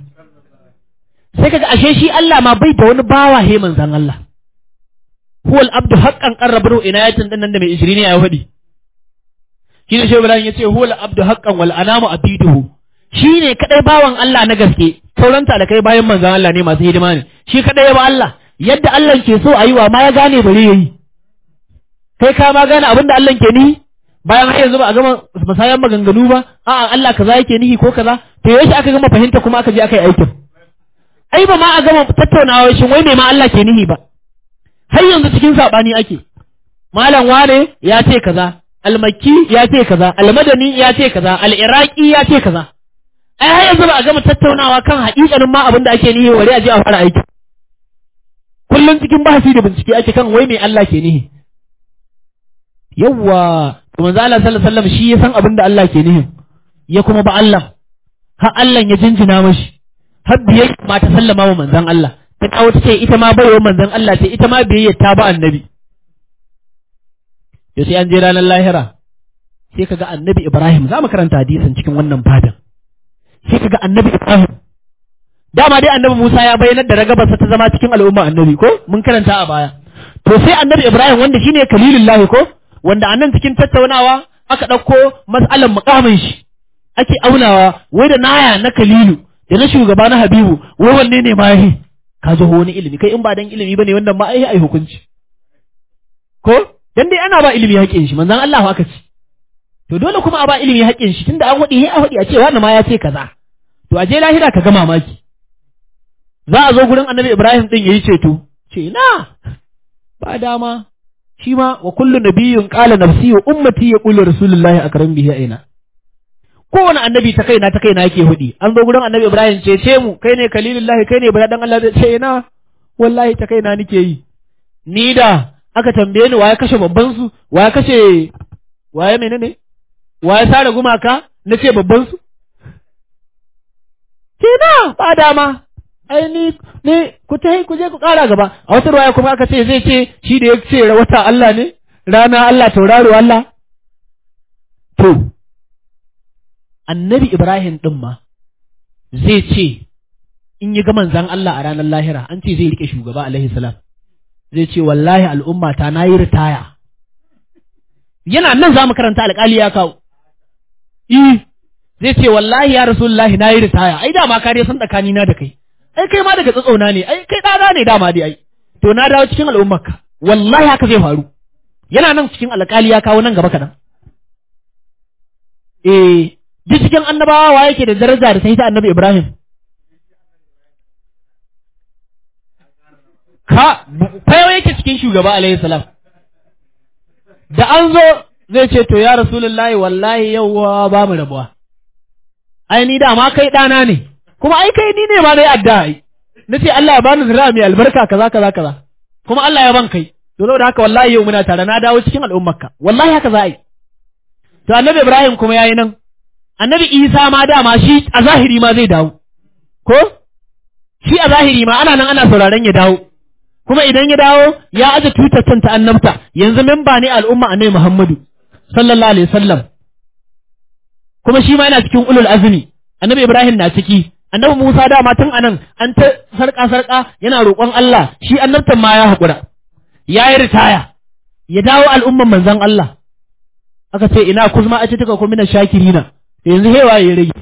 sai kaga ashe shi Allah ma bai da wani bawa he manzan Allah huwal abdu haqqan qarrabu inayatin din nan da mai 20 ya faɗi shi ne shehu Ibrahim yace huwal abdu haqqan wal anamu abiduhu shine kadai bawan Allah na gaske sauran talakai bayan manzan Allah ne masu hidima ne shi kadai ya ba Allah yadda Allah ke so ayi wa ma ya gane bare yayi kai ka ma gane abinda Allah ke ni bayan har yanzu ba a gama masayan maganganu ba a'a Allah kaza yake nihi ko kaza to yaushe aka gama fahimta kuma aka je aka yi aikin ai ba ma a gama tattaunawa shin wai me ma Allah ke nihi ba har yanzu cikin sabani ake malam wane ya ce kaza almakki ya ce kaza almadani ya ce kaza al-iraqi ya ce kaza ai har yanzu ba a gama tattaunawa kan haƙiƙanin ma abin da ake nihi wari a je a fara aiki kullum cikin bahasi da bincike ake kan wai me Allah ke nihi yawwa manzo Allah sallallahu alaihi wasallam shi ya san abin da Allah ke nihin ya kuma ba Allah har Allah ya jinjina mashi har biyayya ma ta sallama wa manzon Allah ta kawo ta ce ita ma baiwa manzon Allah ce ita ma biyayya ta ba annabi to sai an je ranar lahira sai kaga annabi Ibrahim za mu karanta hadisin cikin wannan fadan sai kaga annabi Ibrahim dama dai annabi Musa ya bayyana da ragabarsa ta zama cikin al'umma annabi ko mun karanta a baya to sai annabi Ibrahim wanda shine kalilullahi ko wanda a nan cikin tattaunawa aka ɗauko matsalar mukamin shi ake aunawa wai da naya na kalilu da na shugaba na habibu wai wanne ne ma yahi ka zo wani ilimi kai in ba dan ilimi bane wannan ma ai hukunci ko dan dai ana ba ilimi haƙin shi manzon Allah haka ce to dole kuma a ba ilimi haƙin shi tunda an wadi a wadi a ce wannan ma ya ce kaza to a je lahira ka ga mamaki za a zo gurin annabi Ibrahim din yayi ceto ce na ba dama shi ma wa kullu nabiyyun qala nafsi wa ummati yaqulu rasulullahi akram bihi aina kowane annabi ta kaina yake hudi an zo gurin annabi Ibrahim ce mu kai ne kalilullahi kai ne baradan Allah zai ce ina wallahi ta kaina nake yi ni da aka tambaye ni waye kashe babban su waye kashe waye menene waye sare gumaka nace babban su kina ba dama ai ni ku je ku kara gaba a wata ruwaya kuma aka ce zai ce shi da ya ce wata Allah ne rana Allah tauraro Allah to annabi Ibrahim din ma zai ce in yi ga manzan Allah a ranar lahira an ce zai rike shugaba alaihi salam zai ce wallahi al'umma ta nayi ritaya yana nan zamu karanta alƙali ya kawo zai ce wallahi ya rasulullahi nayi ritaya ai dama ka dai san tsakani na da kai ai kai ma daga tsatsauna ne ai kai ɗana ne dama dai ai to na dawo cikin al'ummarka wallahi haka zai faru yana nan cikin alƙali ya kawo nan gaba kaɗan duk cikin annabawa wa yake da daraja da sai ta annabi Ibrahim fayo yake cikin shugaba alaihi salam da an zo zai ce to ya rasulullahi wallahi yawwa ba mu rabuwa ai ni dama kai ɗana ne kuma ai kai ni ne ma dai adda ai nace Allah ya bani zira mai albarka kaza kaza kaza kuma Allah ya ban kai to saboda haka wallahi yau muna tare na dawo cikin al'ummarka wallahi haka za a yi to annabi Ibrahim kuma yayi nan annabi Isa ma dama shi a zahiri ma zai dawo ko shi a zahiri ma ana nan ana sauraron ya dawo kuma idan ya dawo ya aje tutar ta annabta, yanzu memba ne al'umma annabi Muhammadu sallallahu alaihi wasallam, kuma shi ma yana cikin ulul azmi, annabi Ibrahim na ciki, annabi Musa dama tun anan an ta sarƙa yana roƙon Allah, shi annabtan ma ya haƙura, ya yi ritaya, ya dawo al'umman manzon Allah, aka ce ina kuzma a ce tuka kuma mina shakirina, yanzu hewa ya rage.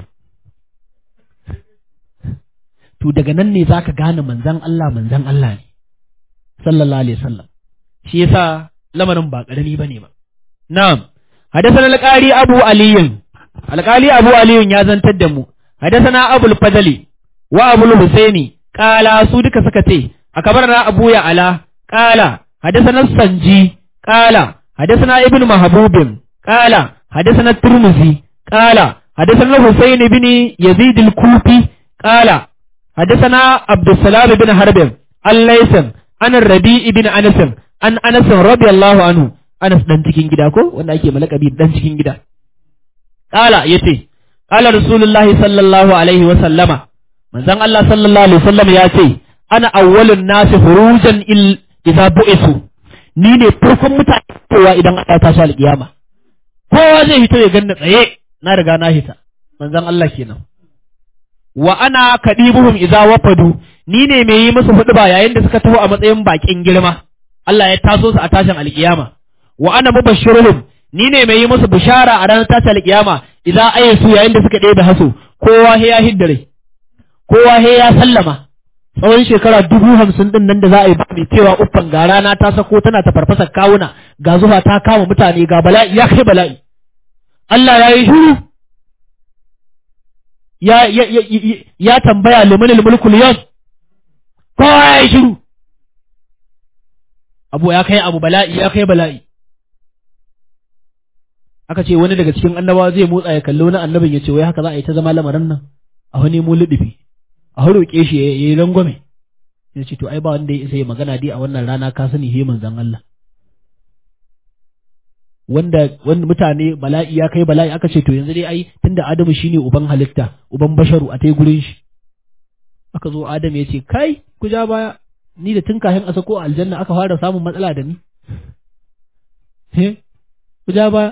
To daga nan ne za ka gane manzon Allah ne, sallallahu alaihi wasallam, shi yasa lamarin ba ƙarami ba ne ba. Na'am, hadathana alƙali Abu Aliyun ya zantar da mu, hadathana Abul Fadli wa Abul Husaini, ƙala su duka suka ce, akabarna Abu Ya'ala, ƙala, hadathana Sanji, ƙala, hadathana Ibn Mahbubin, ƙala, hadathana Turmuzi, ƙala, hadathana Husain bin Yazid al-Kufi, ƙala, hadathana Abdussalam bin Harbin, al-Laysan, an Rabi' bin Anas, an Anas radiyallahu anhu, Anas dan cikin gida ko wanda ake malakabi dan cikin gida. Ƙala yace, ƙala Rasulullahi sallallahu alaihi wa sallama, manzon Allah sallallahu alaihi wa sallam ya ce, ana awwalun nasi furujan idza bu'isu, ni ne farkon mutane kowa idan aka tashi alƙiyama, kowa zai fito ya ganna tsaye, na riga na hita, manzon Allah kenan. Wa ana kadibuhum idza wafadu, ni ne mai yi musu huɗuba yayin da suka taho a matsayin bakin girma, Allah ya taso su a tashin alƙiyama. Wa ana mubashshiruhum, ni ne mai yi musu bishara a ranar tashin alƙiyama idza ayasu yayin da suka ɗebe haso, kowa he ya hiddare, kowa he ya sallama. Tsawon shekara 50,000 din nan da za a yi ba mai cewa uffan ga rana ta sako tana ta farfasa kawuna, ga zuwa ta kama mutane, ga bala'i ya kai bala'i. Allah ya yi shiru, ya tambaya limanil mulkul yau, kowa ya yi shiru. Abu ya kai abu bala'i ya kai bala'i. Aka ce wani daga cikin annabawa zai motsa ya kallo na annabin ya ce wai haka za a yi ta zama lamarin nan, a wani mu ludufi, a roƙe shi ya yi rangwame. Ya ce to ai ba wanda ya isa ya magana dai a wannan rana ka sani he manzon Allah. Wanda mutane bala'i ya kai bala'i, aka ce to yanzu dai ai tunda Adamu shine uban halitta, uban basharu a tai gurin shi. Aka zo Adam ya ce kai ku ja baya, ni da tun kafin a sako aljanna aka fara samun matsala da ni. Ku ja baya.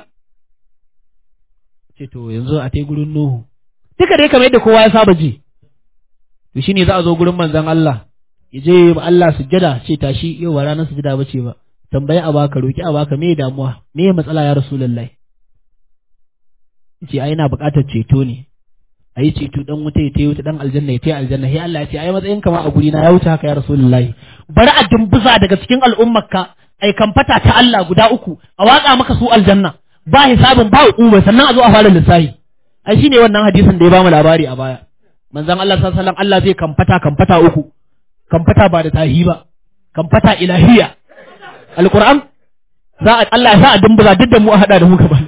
Ce to yanzu a tai gurin Nuhu. Duka dai kamar yadda kowa ya saba ji. To shine za a zo gurin manzon Allah, ya je ma Allah sujjada, ce tashi yau ba ranar sujjada bace ba. Tambayi a baka, roki a baka, me damuwa, me matsala ya Rasulullahi. Ce ai ina buƙatar ceto ne. Ayi ceto dan wuta ya tayi wuta, dan aljanna ya tayi aljanna. Sai Allah ya ce ai matsayin kama a guri na ya wuce haka ya Rasulullahi. Bari a dumbuza daga cikin al'ummarka ai kamfata ta Allah guda 3 a watsa maka su aljanna. Ba hisabin ba hukuma sannan a zo a fara lissafi. Ai shine wannan hadisin da ya bamu labari a baya. Manzon Allah sallallahu alaihi wasallam Allah zai kamfata 3. Kamfata ba da tahi ba. Kamfata ilahiyya. Alquran Allah ya sa a dumbuza duk da mu a hada da mu gaba.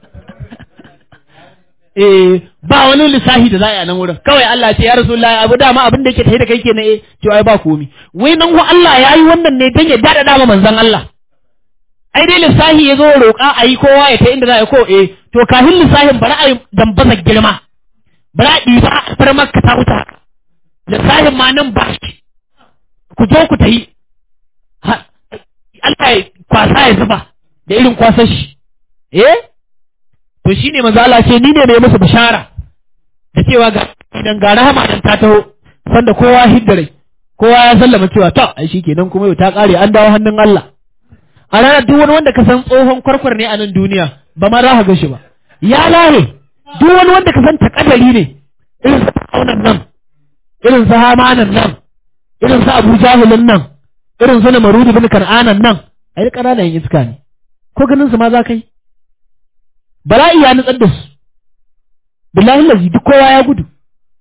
Ba wani lissafi da za a yi a nan wurin, kawai Allah ce ya Rasulullahi abu dama abin da yake tafi da kai kenan, to ai ba komi. Wai nan ko Allah ya yi wannan ne dan ya dada dama manzon Allah. Ai dai lissafi ya zo roƙa a yi kowa ya ta inda za a yi ko to kafin lissafin bari a yi dambaza girma, bari a ɗiba a far maka ta wuta, lissafin ma nan ba shi, ku zo ku ta yi, Allah ya kwasa ya zuba da irin kwasar shi, to shi ne maza Allah ce ni ne mai musu bishara da cewa ga rahama nan ta taho, sanda kowa hiddare, kowa ya sallama cewa to ai shi kenan kuma yau ta ƙare an dawo hannun Allah. A ranar duk wani wanda ka san tsohon kwarkwar ne a nan duniya ba ma za ka gan shi ba, ya lare duk wani wanda ka san takadari ne, irin sa Fir'aunan nan, irin sa Hamanan nan, irin sa Abu Jahilin nan, irin sa Namrud bin Kan'anan nan, ai ƙananan iska ne, ko ganin su ma za ka yi. Bala'i ya nutsar da su, billahi lazi duk kowa ya gudu,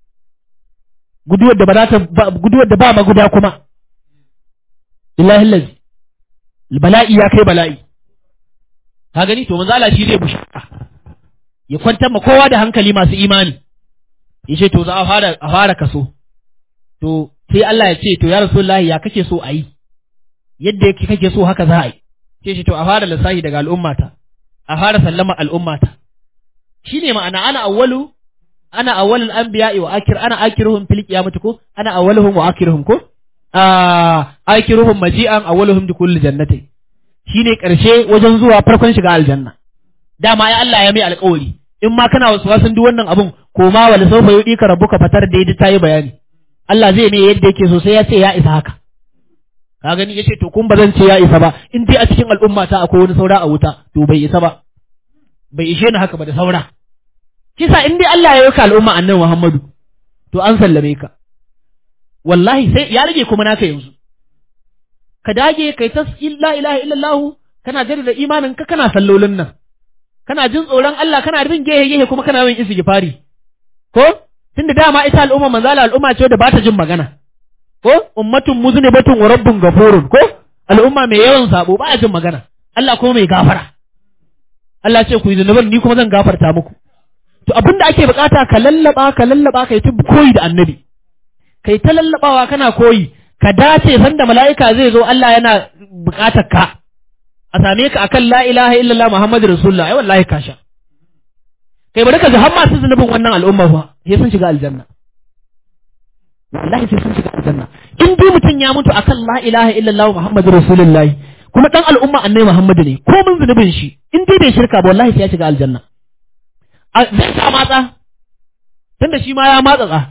guduwar da ba maguda kuma, billahi lazi. Bala'i ya kai bala'i, ka gani to manzo Allah shi zai bushara ya kwantar ma kowa da hankali masu imani, ya ce to za a fara kaso, to sai Allah ya ce to ya Rasulullahi ya kake so a yi, yadda kake so haka za a yi, ce shi to a fara lissafi daga al'ummata, a fara sallama al'ummata, shine ma'ana ana awwalul anbiya'i wa ana akiruhum fil qiyamati ko ana awwaluhum wa akiruhum ko akiruhum maji'an awwaluhum dukhulul jannati shine karshe wajen zuwa farkon shiga aljanna dama ya Allah ya mai alƙawari in ma kana wasu wasan duk wannan abun ko ma wala sawfa yudika rabbuka fatar da yadda tayi bayani Allah zai ne yadda yake so sai ya ce ya isa haka ka gani yace to kun bazan ce ya isa ba in dai a cikin al'umma ta akwai wani saura a wuta to bai isa ba bai ishe ni haka ba da saura kisa in dai Allah ya yi ka al'umma annabi Muhammadu to an sallame ka wallahi sai ya rage kuma naka yanzu ka dage kai ta la ilaha illallah kana jaddada imanin ka kana sallolin nan kana jin tsoron Allah kana bin gehe kuma kana yin istighfari ko tunda dama ita al'umma manzala al'umma ce da ba ta jin magana ko ummatun muznibatun wa rabbun ghafurun ko al'umma mai yawan sabo ba a jin magana Allah kuma mai gafara Allah ce ku yi zunuban ni kuma zan gafarta muku to abinda ake bukata ka lallaba kai ta koyi da annabi kai ta lallabawa kana koyi ka dace sanda mala'ika zai zo Allah yana bukatar ka a same ka akan la ilaha illallah muhammadur rasulullah ai wallahi ka sha kai bari ka ji har masu zunubin wannan al'umma fa sai sun shiga aljanna wallahi sai sun shiga aljanna in dai mutum ya mutu akan la ilaha illallah muhammadur rasulullah kuma dan al'umma annabi muhammadu ne ko mun zunubin shi in dai bai shirka ba wallahi sai ya shiga aljanna zai sa matsa tunda shi ma ya matsa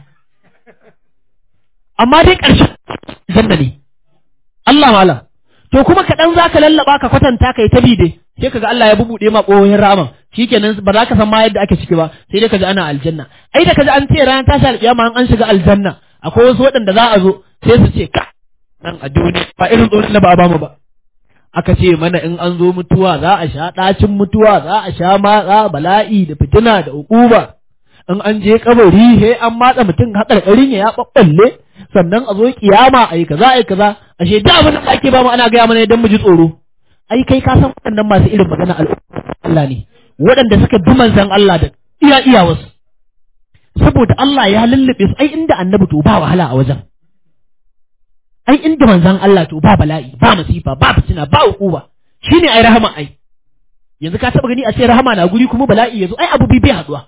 amma dai ƙarshen janna ne Allah malam to kuma kaɗan za ka lallaba ka kwatanta ka yi ta bide sai kaga Allah ya bubuɗe ma ƙohohin raman shikenan ba za ka san ma yadda ake ciki ba sai dai ka ji ana aljanna ai da ka ji an ce ranar tashi alƙiyama an shiga aljanna akwai wasu waɗanda za a zo sai su ce ka nan a duniya ba irin tsoron da ba a bamu ba aka ce mana in an zo mutuwa za a sha ɗacin mutuwa za a sha matsa bala'i da fitina da uquba in an je kabari he an matsa mutum haƙarƙarin ya ɓaɓɓalle sannan a zo kiyama ai kaza ashe da abin da ake ba mu ana gaya mana idan mu ji tsoro ai kai ka san waɗannan masu irin magana Allah ne waɗanda suka bi manzon Allah da iya wasu saboda Allah ya lullube su ai inda annabi to ba wahala a wajen ai inda manzon Allah to ba bala'i ba masifa ba fitina ba hukuma shine ai rahama ai yanzu ka taba gani a ce rahama na guri kuma bala'i yazo ai abu bai haduwa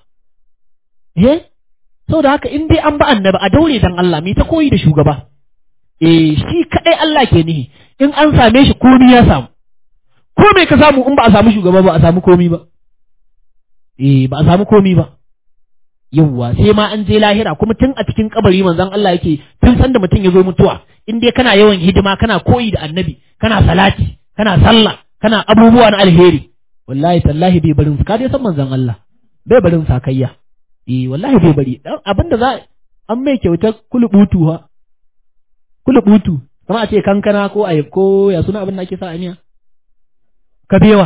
saboda haka in dai an ba annabi a daure dan Allah mai ta koyi da shugaba shi kadai Allah ke nihi in an same shi komai ya samu ko me ka samu in ba a samu shugaba ba a samu komai ba ba a samu komai ba yawwa sai ma an je lahira kuma tun a cikin kabari manzon Allah yake tun san da mutum ya zo mutuwa in dai kana yawan hidima kana koyi da annabi kana salati kana sallah kana abubuwa na alheri wallahi tallahi bai barin ka dai san manzon Allah bai barin sakayya wallahi bai bari abinda za an mai kyautar kulubutu kuma a ce kankana ko ayib ko ya suna abin da ake sa a miya kabewa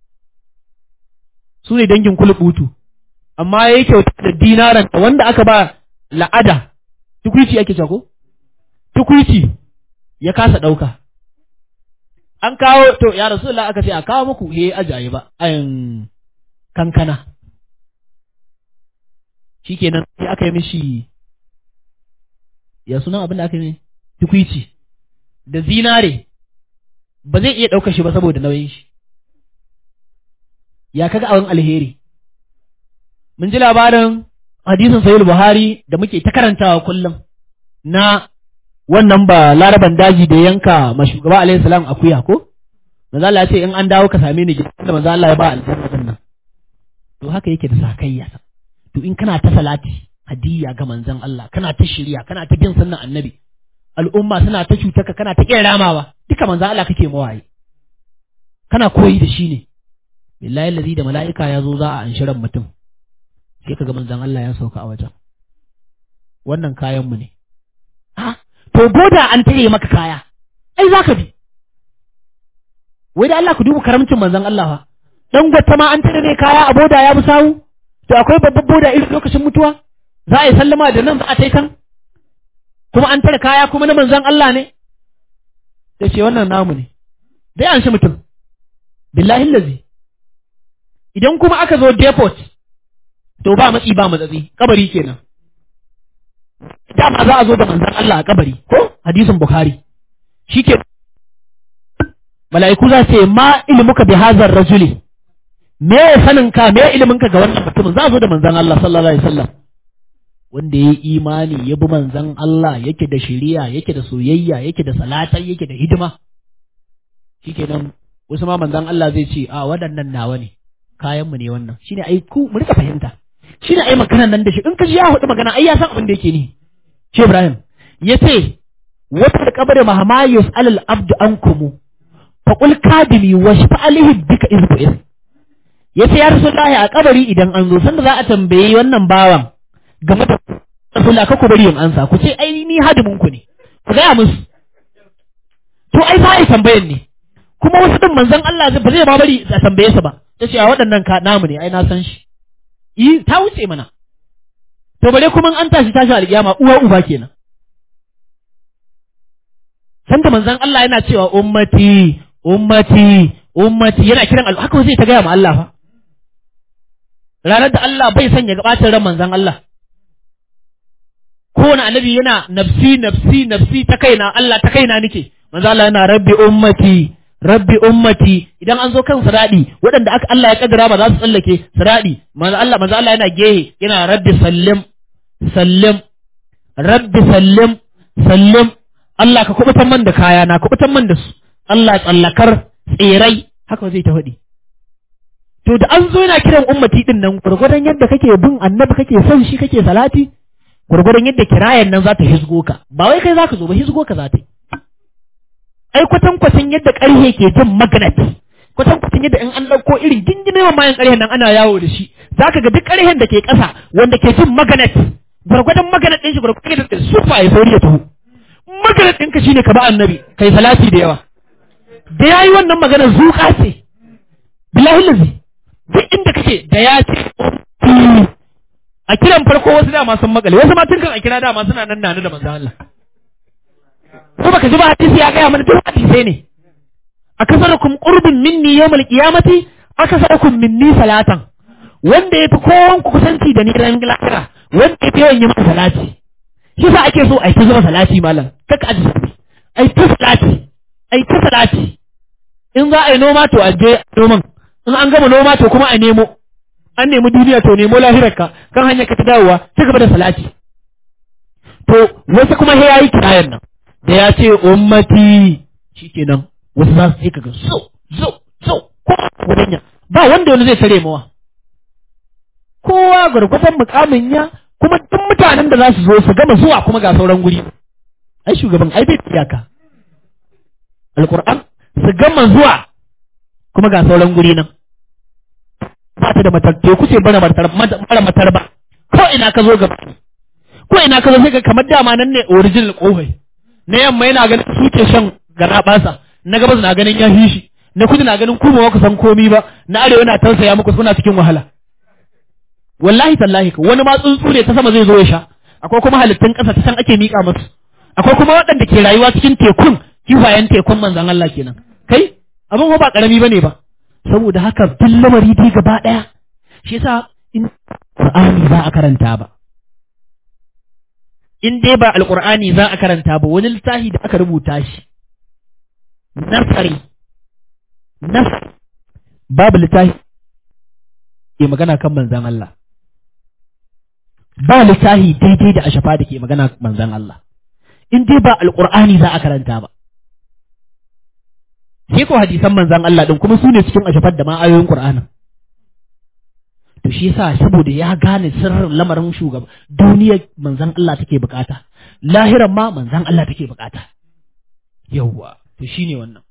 su ne dangin kulubutu amma ya yi kyauta da dinaran wanda aka ba la'ada tukwici ake cako tukwici ya kasa ɗauka an kawo to ya rasulullah aka ce a kawo muku ajaye ba kankana shikenan sai aka yi mishi ya suna abin da aka yi tukwici da zinare ba zai iya ɗauka shi ba saboda nauyin shi ya kaga abin alheri mun ji labarin hadisin sahih Buhari da muke ta karantawa kullum na wannan ba laraban daji da yanka ma shugaba alaihi salam akuya ko manzo Allah ya ce in an dawo ka same ni gidan da manzo Allah ya ba aljanna din nan to haka yake da sakayya to in kana ta salati hadiya ga manzon Allah kana ta shirya kana ta bin sunnan annabi al'umma suna ta cutaka kana ta kin ramawa duka manzon Allah kake mawaye kana koyi da shi ne billahi allazi da mala'ika ya zo za a anshiran mutum sai kaga manzon Allah ya sauka a wajen wannan kayan mu ne to goda an tare maka kaya ai zaka bi wai da Allah ku duba karamcin manzon Allah fa dan gwata ma an tare ne kaya a boda ya bi sawu to akwai babban boda irin lokacin mutuwa za a yi sallama da nan za a kan kuma an tare kaya kuma na manzon Allah ne sai ce wannan namu ne dai an shi mutum billahi allazi idan kuma aka zo depot to ba matsi ba matsatsi kabari kenan dama za a zo da manzon Allah a kabari ko hadisin Bukhari shike mala'iku za su ce ma ilmuka bi hazar rajuli me sanin ka me ilimin ka ga wannan mutumin za a zo da manzon Allah sallallahu alaihi wasallam wanda ya yi imani ya bi manzon Allah yake da shiriya yake da soyayya yake da salatai yake da hidima shikenan wasu ma manzon Allah zai ce a waɗannan nawa ne kayan mu ne wannan shine ai ku mu rika fahimta shine ai maganar nan da shi in ka ji ya hudu magana ai ya san abin da yake ni ce Ibrahim yace wata kabari mahama yus'al al-abdu ankum fa qul kadimi wa shafa'alihi bika izbu'is yace ya rasulullahi a kabari idan an zo sanda za a tambaye wannan bawan game da rasulullahi ka ku bari yin ansa ku ce ai ni hadimin ku ne ku ga musu to ai sai tambayan ne kuma wasu din manzon Allah ba zai ba bari a tambaye sa ba tace a waɗannan ka namu ne ai na san shi ta wuce mana to bare kuma an tashi alƙiyama uwa uba kenan sanda manzon Allah yana cewa ummati ummati ummati yana kiran haka zai ta gaya ma Allah fa ranar da Allah bai sanya gabatar ran manzon Allah kowane annabi yana nafsi nafsi nafsi ta kaina Allah ta kaina nake manzon Allah yana rabbi ummati idan an zo kan siradi waɗanda Allah ya kaddara ba za su tsallake siradi manzon Allah yana gehe yana rabbi sallim rabbi sallim Allah ka kubutan man da kaya na kubutan man da su Allah tsallakar tsirai haka zai ta faɗi to da an zo yana kiran ummati din nan gurgurdan yadda kake bin annabi kake son shi kake salati gurgurdan yadda kirayen nan za ta hisgo ka ba wai kai zaka zo ba hisgo ka za ta yi ai kwatankwacin yadda ƙarhe ke jin magnet kwatankwacin yadda in an ɗauko irin gingimewan mayan ƙarhen nan ana yawo da shi zaka ga duk ƙarhen da ke ƙasa wanda ke jin magnet gurgurdan magnet ɗin shi gurgurdan da sufa ya sauri ya taho magnet ɗinka shine ka ba annabi kai salati da yawa da yayi wannan magana zuƙa ce billahi lazi duk inda kace da ya ce a kiran farko wasu dama sun makale wasu ma tun kan a kira dama suna nan nanu da manzon Allah ko baka ji ba hadisi ya gaya mana duk hadisai ne akasarukum qurbun minni yawmal qiyamati akasarukum minni salatan wanda yafi kowan ku kusanci da ni ran lahira wanda yafi yawan yi masa salati shi sa ake so ai ta zama salati malam kaka aji ai ta salati in za a yi noma to a je noman in an gama noma to kuma a nemo an nemi duniya to nemo lahirarka kan hanyar ka ta dawowa ta gaba da salati to wasu kuma sai yayi kirayen nan da ya ce ummati shikenan wasu za su je kaga so ko gudanya ba wanda wani zai tare mawa kowa gurgurdan mukamin ya kuma duk mutanen da za su zo su gama zuwa kuma ga sauran guri ai shugaban ai bai iyaka alquran su gama zuwa kuma ga sauran guri nan ba ta da matarke ku ce mara matar ba ko ina ka zo gaba ko ina ka zo sai ka kamar dama nan ne original kohai na yamma yana ganin su ke shan garabasa na gabas na ganin ya hishi na kudu na ganin kuma ku san komi ba na arewa na tausaya muku suna cikin wahala wallahi tallahi wani ma tsuntsu ne ta sama zai zo ya sha akwai kuma halittun ƙasa ta san ake miƙa musu akwai kuma waɗanda ke rayuwa cikin tekun kifayen tekun manzon Allah kenan kai abin ba karami bane ba saboda haka duk lamari dai gaba daya shi yasa in Qur'ani za a karanta ba in dai ba alqur'ani za a karanta ba wani littafi da aka rubuta shi nasari babu littafi ke magana kan manzon Allah ba littafi daidai da ashafa da ke magana manzon Allah in dai ba alqur'ani za a karanta ba sai ko hadisan manzon Allah din kuma su ne cikin ashafar da ma ayoyin Qur'anin to shi yasa saboda ya gane sirrin lamarin shugaba duniyar manzon Allah take bukata lahiran ma manzon Allah take bukata yawwa to shine wannan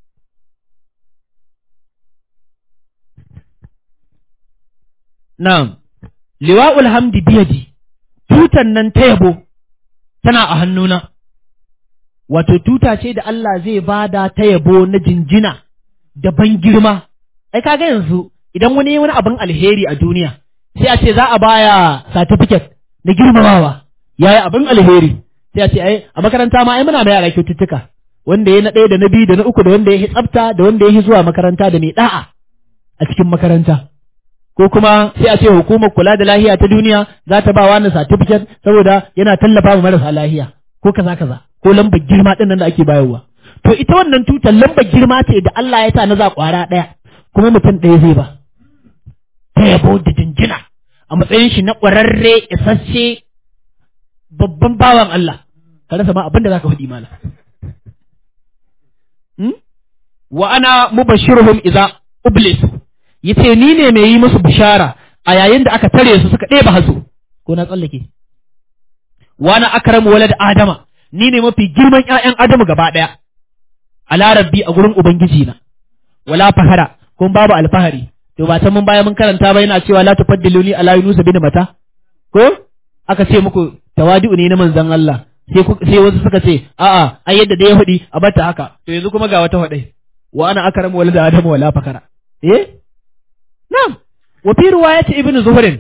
na'am liwa'ul hamdi biyadi tutan nan ta yabo tana a hannuna wato tuta ce da Allah zai bada ta yabo na jinjina da ban girma ai kaga yanzu idan wani abin alheri a duniya sai a ce za a baya certificate na girmamawa yayi abin alheri sai a ce ai a makaranta ma ai muna da yara kyaututtuka wanda ya na ɗaya da na biyu da na uku da wanda ya yi tsafta da wanda ya yi zuwa makaranta da mai da'a a cikin makaranta ko kuma sai a ce hukumar kula da lahiya ta duniya za ta ba wani certificate saboda yana tallafa wa marasa lahiya ko kaza ko lambar girma din nan da ake bayarwa to ita wannan tutar lambar girma ce da Allah ya sa na za kwara ɗaya kuma mutum ɗaya zai ba ta yabo da jinjina a matsayin shi na ƙwararre isasshe babban bawan Allah ka rasa ma abin da zaka faɗi mana wa ana mubashiruhum idza ublisu yace ni ne mai yi musu bishara a yayin da aka tare su suka ɗeba hazo ko na tsallake wa ana akramu walad adama ni ne mafi girman ƴaƴan adamu gaba ɗaya ala rabbi a gurin ubangiji na wala fahara kun babu alfahari to ba ta mun baya mun karanta ba yana cewa la tufaddiluni ala yunus bin mata ko aka ce muku tawadi'u ne na manzon Allah sai wasu suka ce a'a ai yadda da ya hudi a bata haka to yanzu kuma ga wata hudai wa ana akramu walad adamu wala fahara na'am wa fi riwayat ibn zuhrin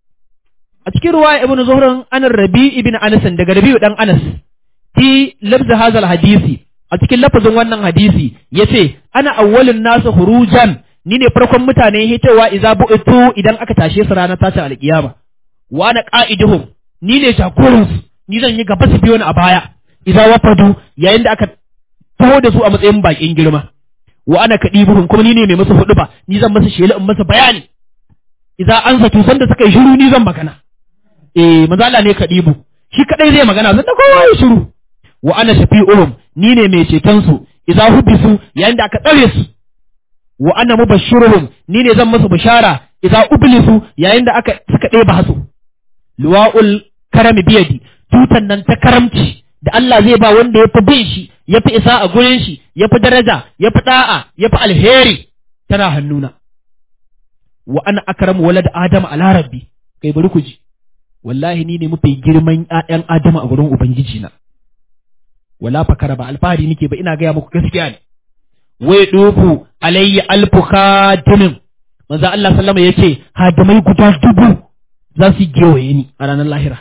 a cikin riwaya ibn zuhrin an rabi ibn anas daga rabi dan anas fi lafz hadha hadisi a cikin lafazin wannan hadisi yace ana awwalun nasu hurujan ni ne farkon mutane hitowa idza bu'tu idan aka tashe su ranar tashin alkiyama wa ana qa'iduhum ni ne jagoransu ni zan yi gaba su biyo ni a baya idza wafadu yayin da aka taho da su a matsayin bakin girma wa ana kadibuhum kuma ni ne mai musu huduba ni zan masa shela in masa bayani idza an zato sanda suka yi shiru ni zan magana manzo Allah ne kadibu shi kadai zai magana sanda kowa ya shiru wa ana shafi'uhum ni ne mai ceton su idza hubisu yayin da aka tsare su wa ana mubashiruhum ni ne zan musu bishara idza ublisu yayin da suka ɗeba hasu luwa'ul karami biyadi tutan nan ta karamci da Allah zai ba wanda ya fi bin shi ya fi isa a gurin shi ya fi daraja ya fi da'a ya fi alheri tana hannuna wa ana akramu walad adam ala rabbi kai bari ku ji wallahi ni ne mafi girman ƴaƴan Adamu a gurin ubangiji na wala fakara ba alfahari nake ba ina gaya muku gaskiya ne wai dubu alayya alfu khadimin manzo Allah sallama yace hadimai guda 1000 za su gewaye ni a ranar lahira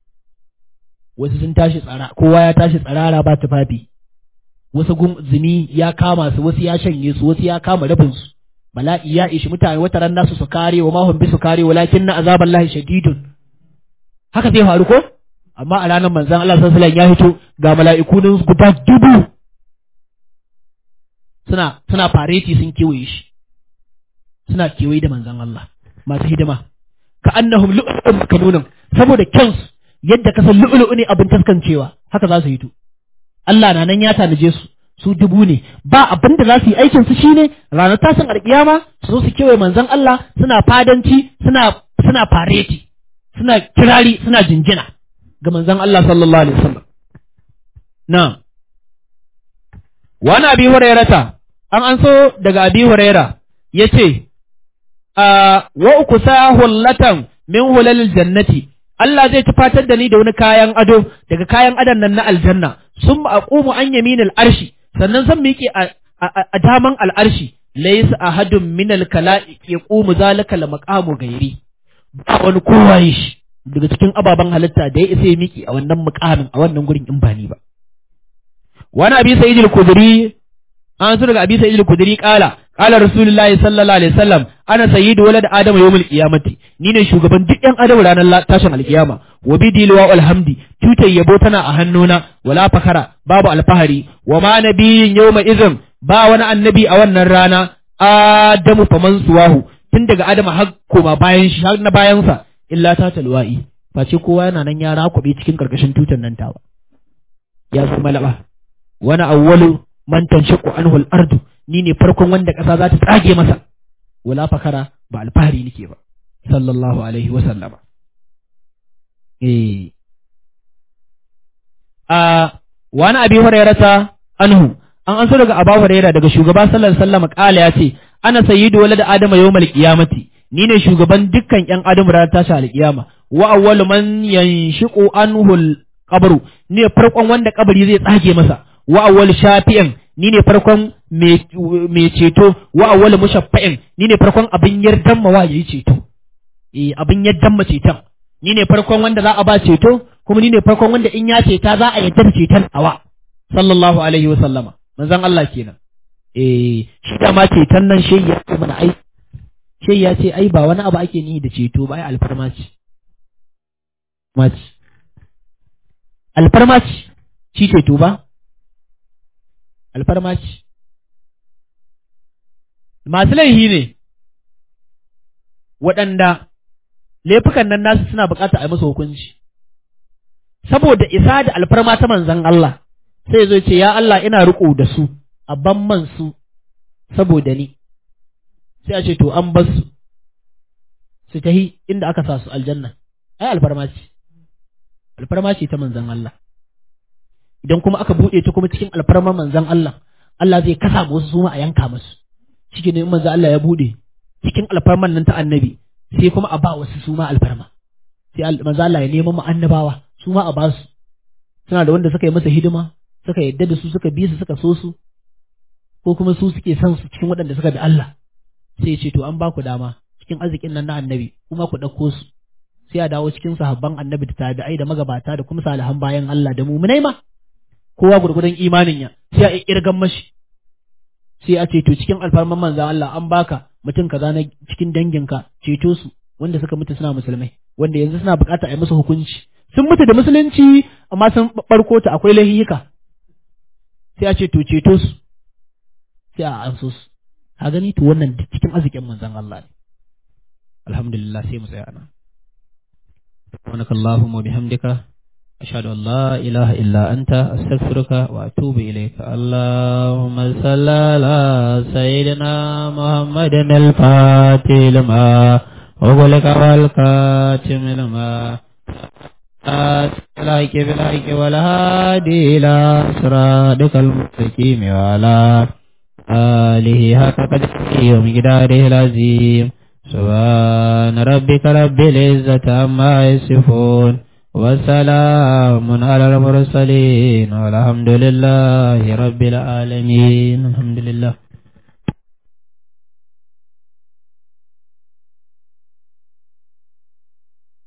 wasu sun tashi tsara kowa ya tashi tsarara ba tufafi wasu zumi ya kama su wasu ya shanye su wasu ya kama rabin su bala'i ya ishi mutane wata ran nasu su kare wa mahum bi su kare walakin na azaballahi shadidun haka zai faru ko amma a ranar manzon Allah sallallahu alaihi wasallam ya hito ga mala'iku nan guda 1000 suna fareti sun kewaye shi suna kewaye da manzon Allah masu hidima ka annahum lu'lu'un makanunun saboda kyansu yadda kasan lu'lu'u ne abin taskancewa haka za su hito Allah na nan ya tanaje su 1000 ne ba abin da za su yi aikin su shine ranar tashin alkiyama su zo su kewaye manzon Allah suna fadanci suna fareti suna kirari suna jinjina ga manzon Allah sallallahu alaihi wasallam na'am wani abi hurairata an so daga abi huraira yace wa ukusa hullatan min hulalil jannati Allah zai tufatar da ni da wani kayan ado daga kayan adon nan na aljanna sun aqumu an yaminil arshi sannan zan miƙe a daman al'arshi laysa ahadun min al-kala'i yaqumu zalika al-maqamu gairi ba wani kowaye shi daga cikin ababen halitta da ya isa ya miƙe a wannan muƙamin a wannan gurin in ba ni ba wani abi sa'id al-khudri an so daga abi sa'id al-khudri qala rasulullahi sallallahu alaihi wasallam ana sayyidu walad adam yawmul qiyamati ni ne shugaban duk ɗan adam ranar tashin alkiyama wa bidil wa alhamdi tutai yabo tana a hannuna wala fakara babu alfahari wa ma nabiyyin yawma izin ba wani annabi a wannan rana adamu faman suwahu tun daga adama har koma bayan shi har na bayansa illa ta talwa'i face kowa yana nan ya rakube cikin karkashin tutan nan tawa ya kuma laba wani awwalu man tanshaqqu anhu al-ardu ni ne farkon wanda ƙasa za ta tsage masa wala fakara ba alfahari nake ba sallallahu alaihi wa sallama wani abi hurairata anhu an so daga abu huraira daga shugaba sallallahu alaihi wasallam kala ya ce ana sayyidu walad adama yawmal qiyamati ni ne shugaban dukkan ƴan adamu ranar tashi alƙiyama wa awwalu man yanshiqu anhu al-qabru ni ne farkon wanda kabari zai tsage masa wa awwal shafi'in ni ne farkon mai ceto wa awwal mushaffa'in ni ne farkon abin yardan ma yayi ceto abin yardan ma ceton ni ne farkon wanda za a ba ceto kuma ni ne farkon wanda in ya ceta za a yarda ceton awa sallallahu alaihi wa sallama manzon Allah kenan shi da ma ceton nan shi ya ce mana ai shi ya ce ai ba wani abu ake nihi da ceto ba ai alfarmaci shi ceto ba alfarmaci masu laihi ne waɗanda laifukan nan nasu suna bukata a yi musu hukunci saboda isa da alfarma ta manzon Allah sai zo ce ya Allah ina riko da su a ban man su saboda ni sai a ce to an bar su tahi inda aka sa su aljanna ai alfarma ce ta manzon Allah idan kuma aka bude ta kuma cikin alfarma manzon Allah Allah zai kasa musu su ma a yanka musu cikin ne manzon Allah ya bude cikin alfarman nan ta annabi sai kuma a ba wasu su ma alfarma sai manzon Allah ya nemo mu annabawa su ma a ba su suna da wanda suka yi masa hidima suka yadda da su suka bi su suka so su ko kuma su suke son su cikin waɗanda suka bi Allah sai ya ce to an ba ku dama cikin arzikin nan na annabi kuma ku ɗauko su sai a dawo cikin sahabban annabi da tabi'ai da magabata da kuma salihan bayan Allah da mu'minai ma kowa gurgudan imanin ya sai a irgan mashi sai a ce to cikin alfarman manzan Allah an baka mutum kaza na cikin danginka ceto su wanda suka mutu suna musulmai wanda yanzu suna bukata a yi musu hukunci sun mutu da musulunci amma sun barko ta akwai lahihika sai a ce to ceto su sai a anso su ka gani to wannan cikin arzikin manzan Allah ne alhamdulillah sai mu tsaya ana subhanakallahumma bihamdika أشهد أن لا إله إلا أنت أستغفرك وأتوب إليك اللهم صل على سيدنا محمد الفاتح لما أغلق والكاتم لما أسألك بالحق والهادي إلى صراطك المستقيم وعلى آله حق قدره ومقداره العظيم سبحان ربك رب العزة عما يصفون وسلام على المرسلين والحمد لله رب العالمين الحمد لله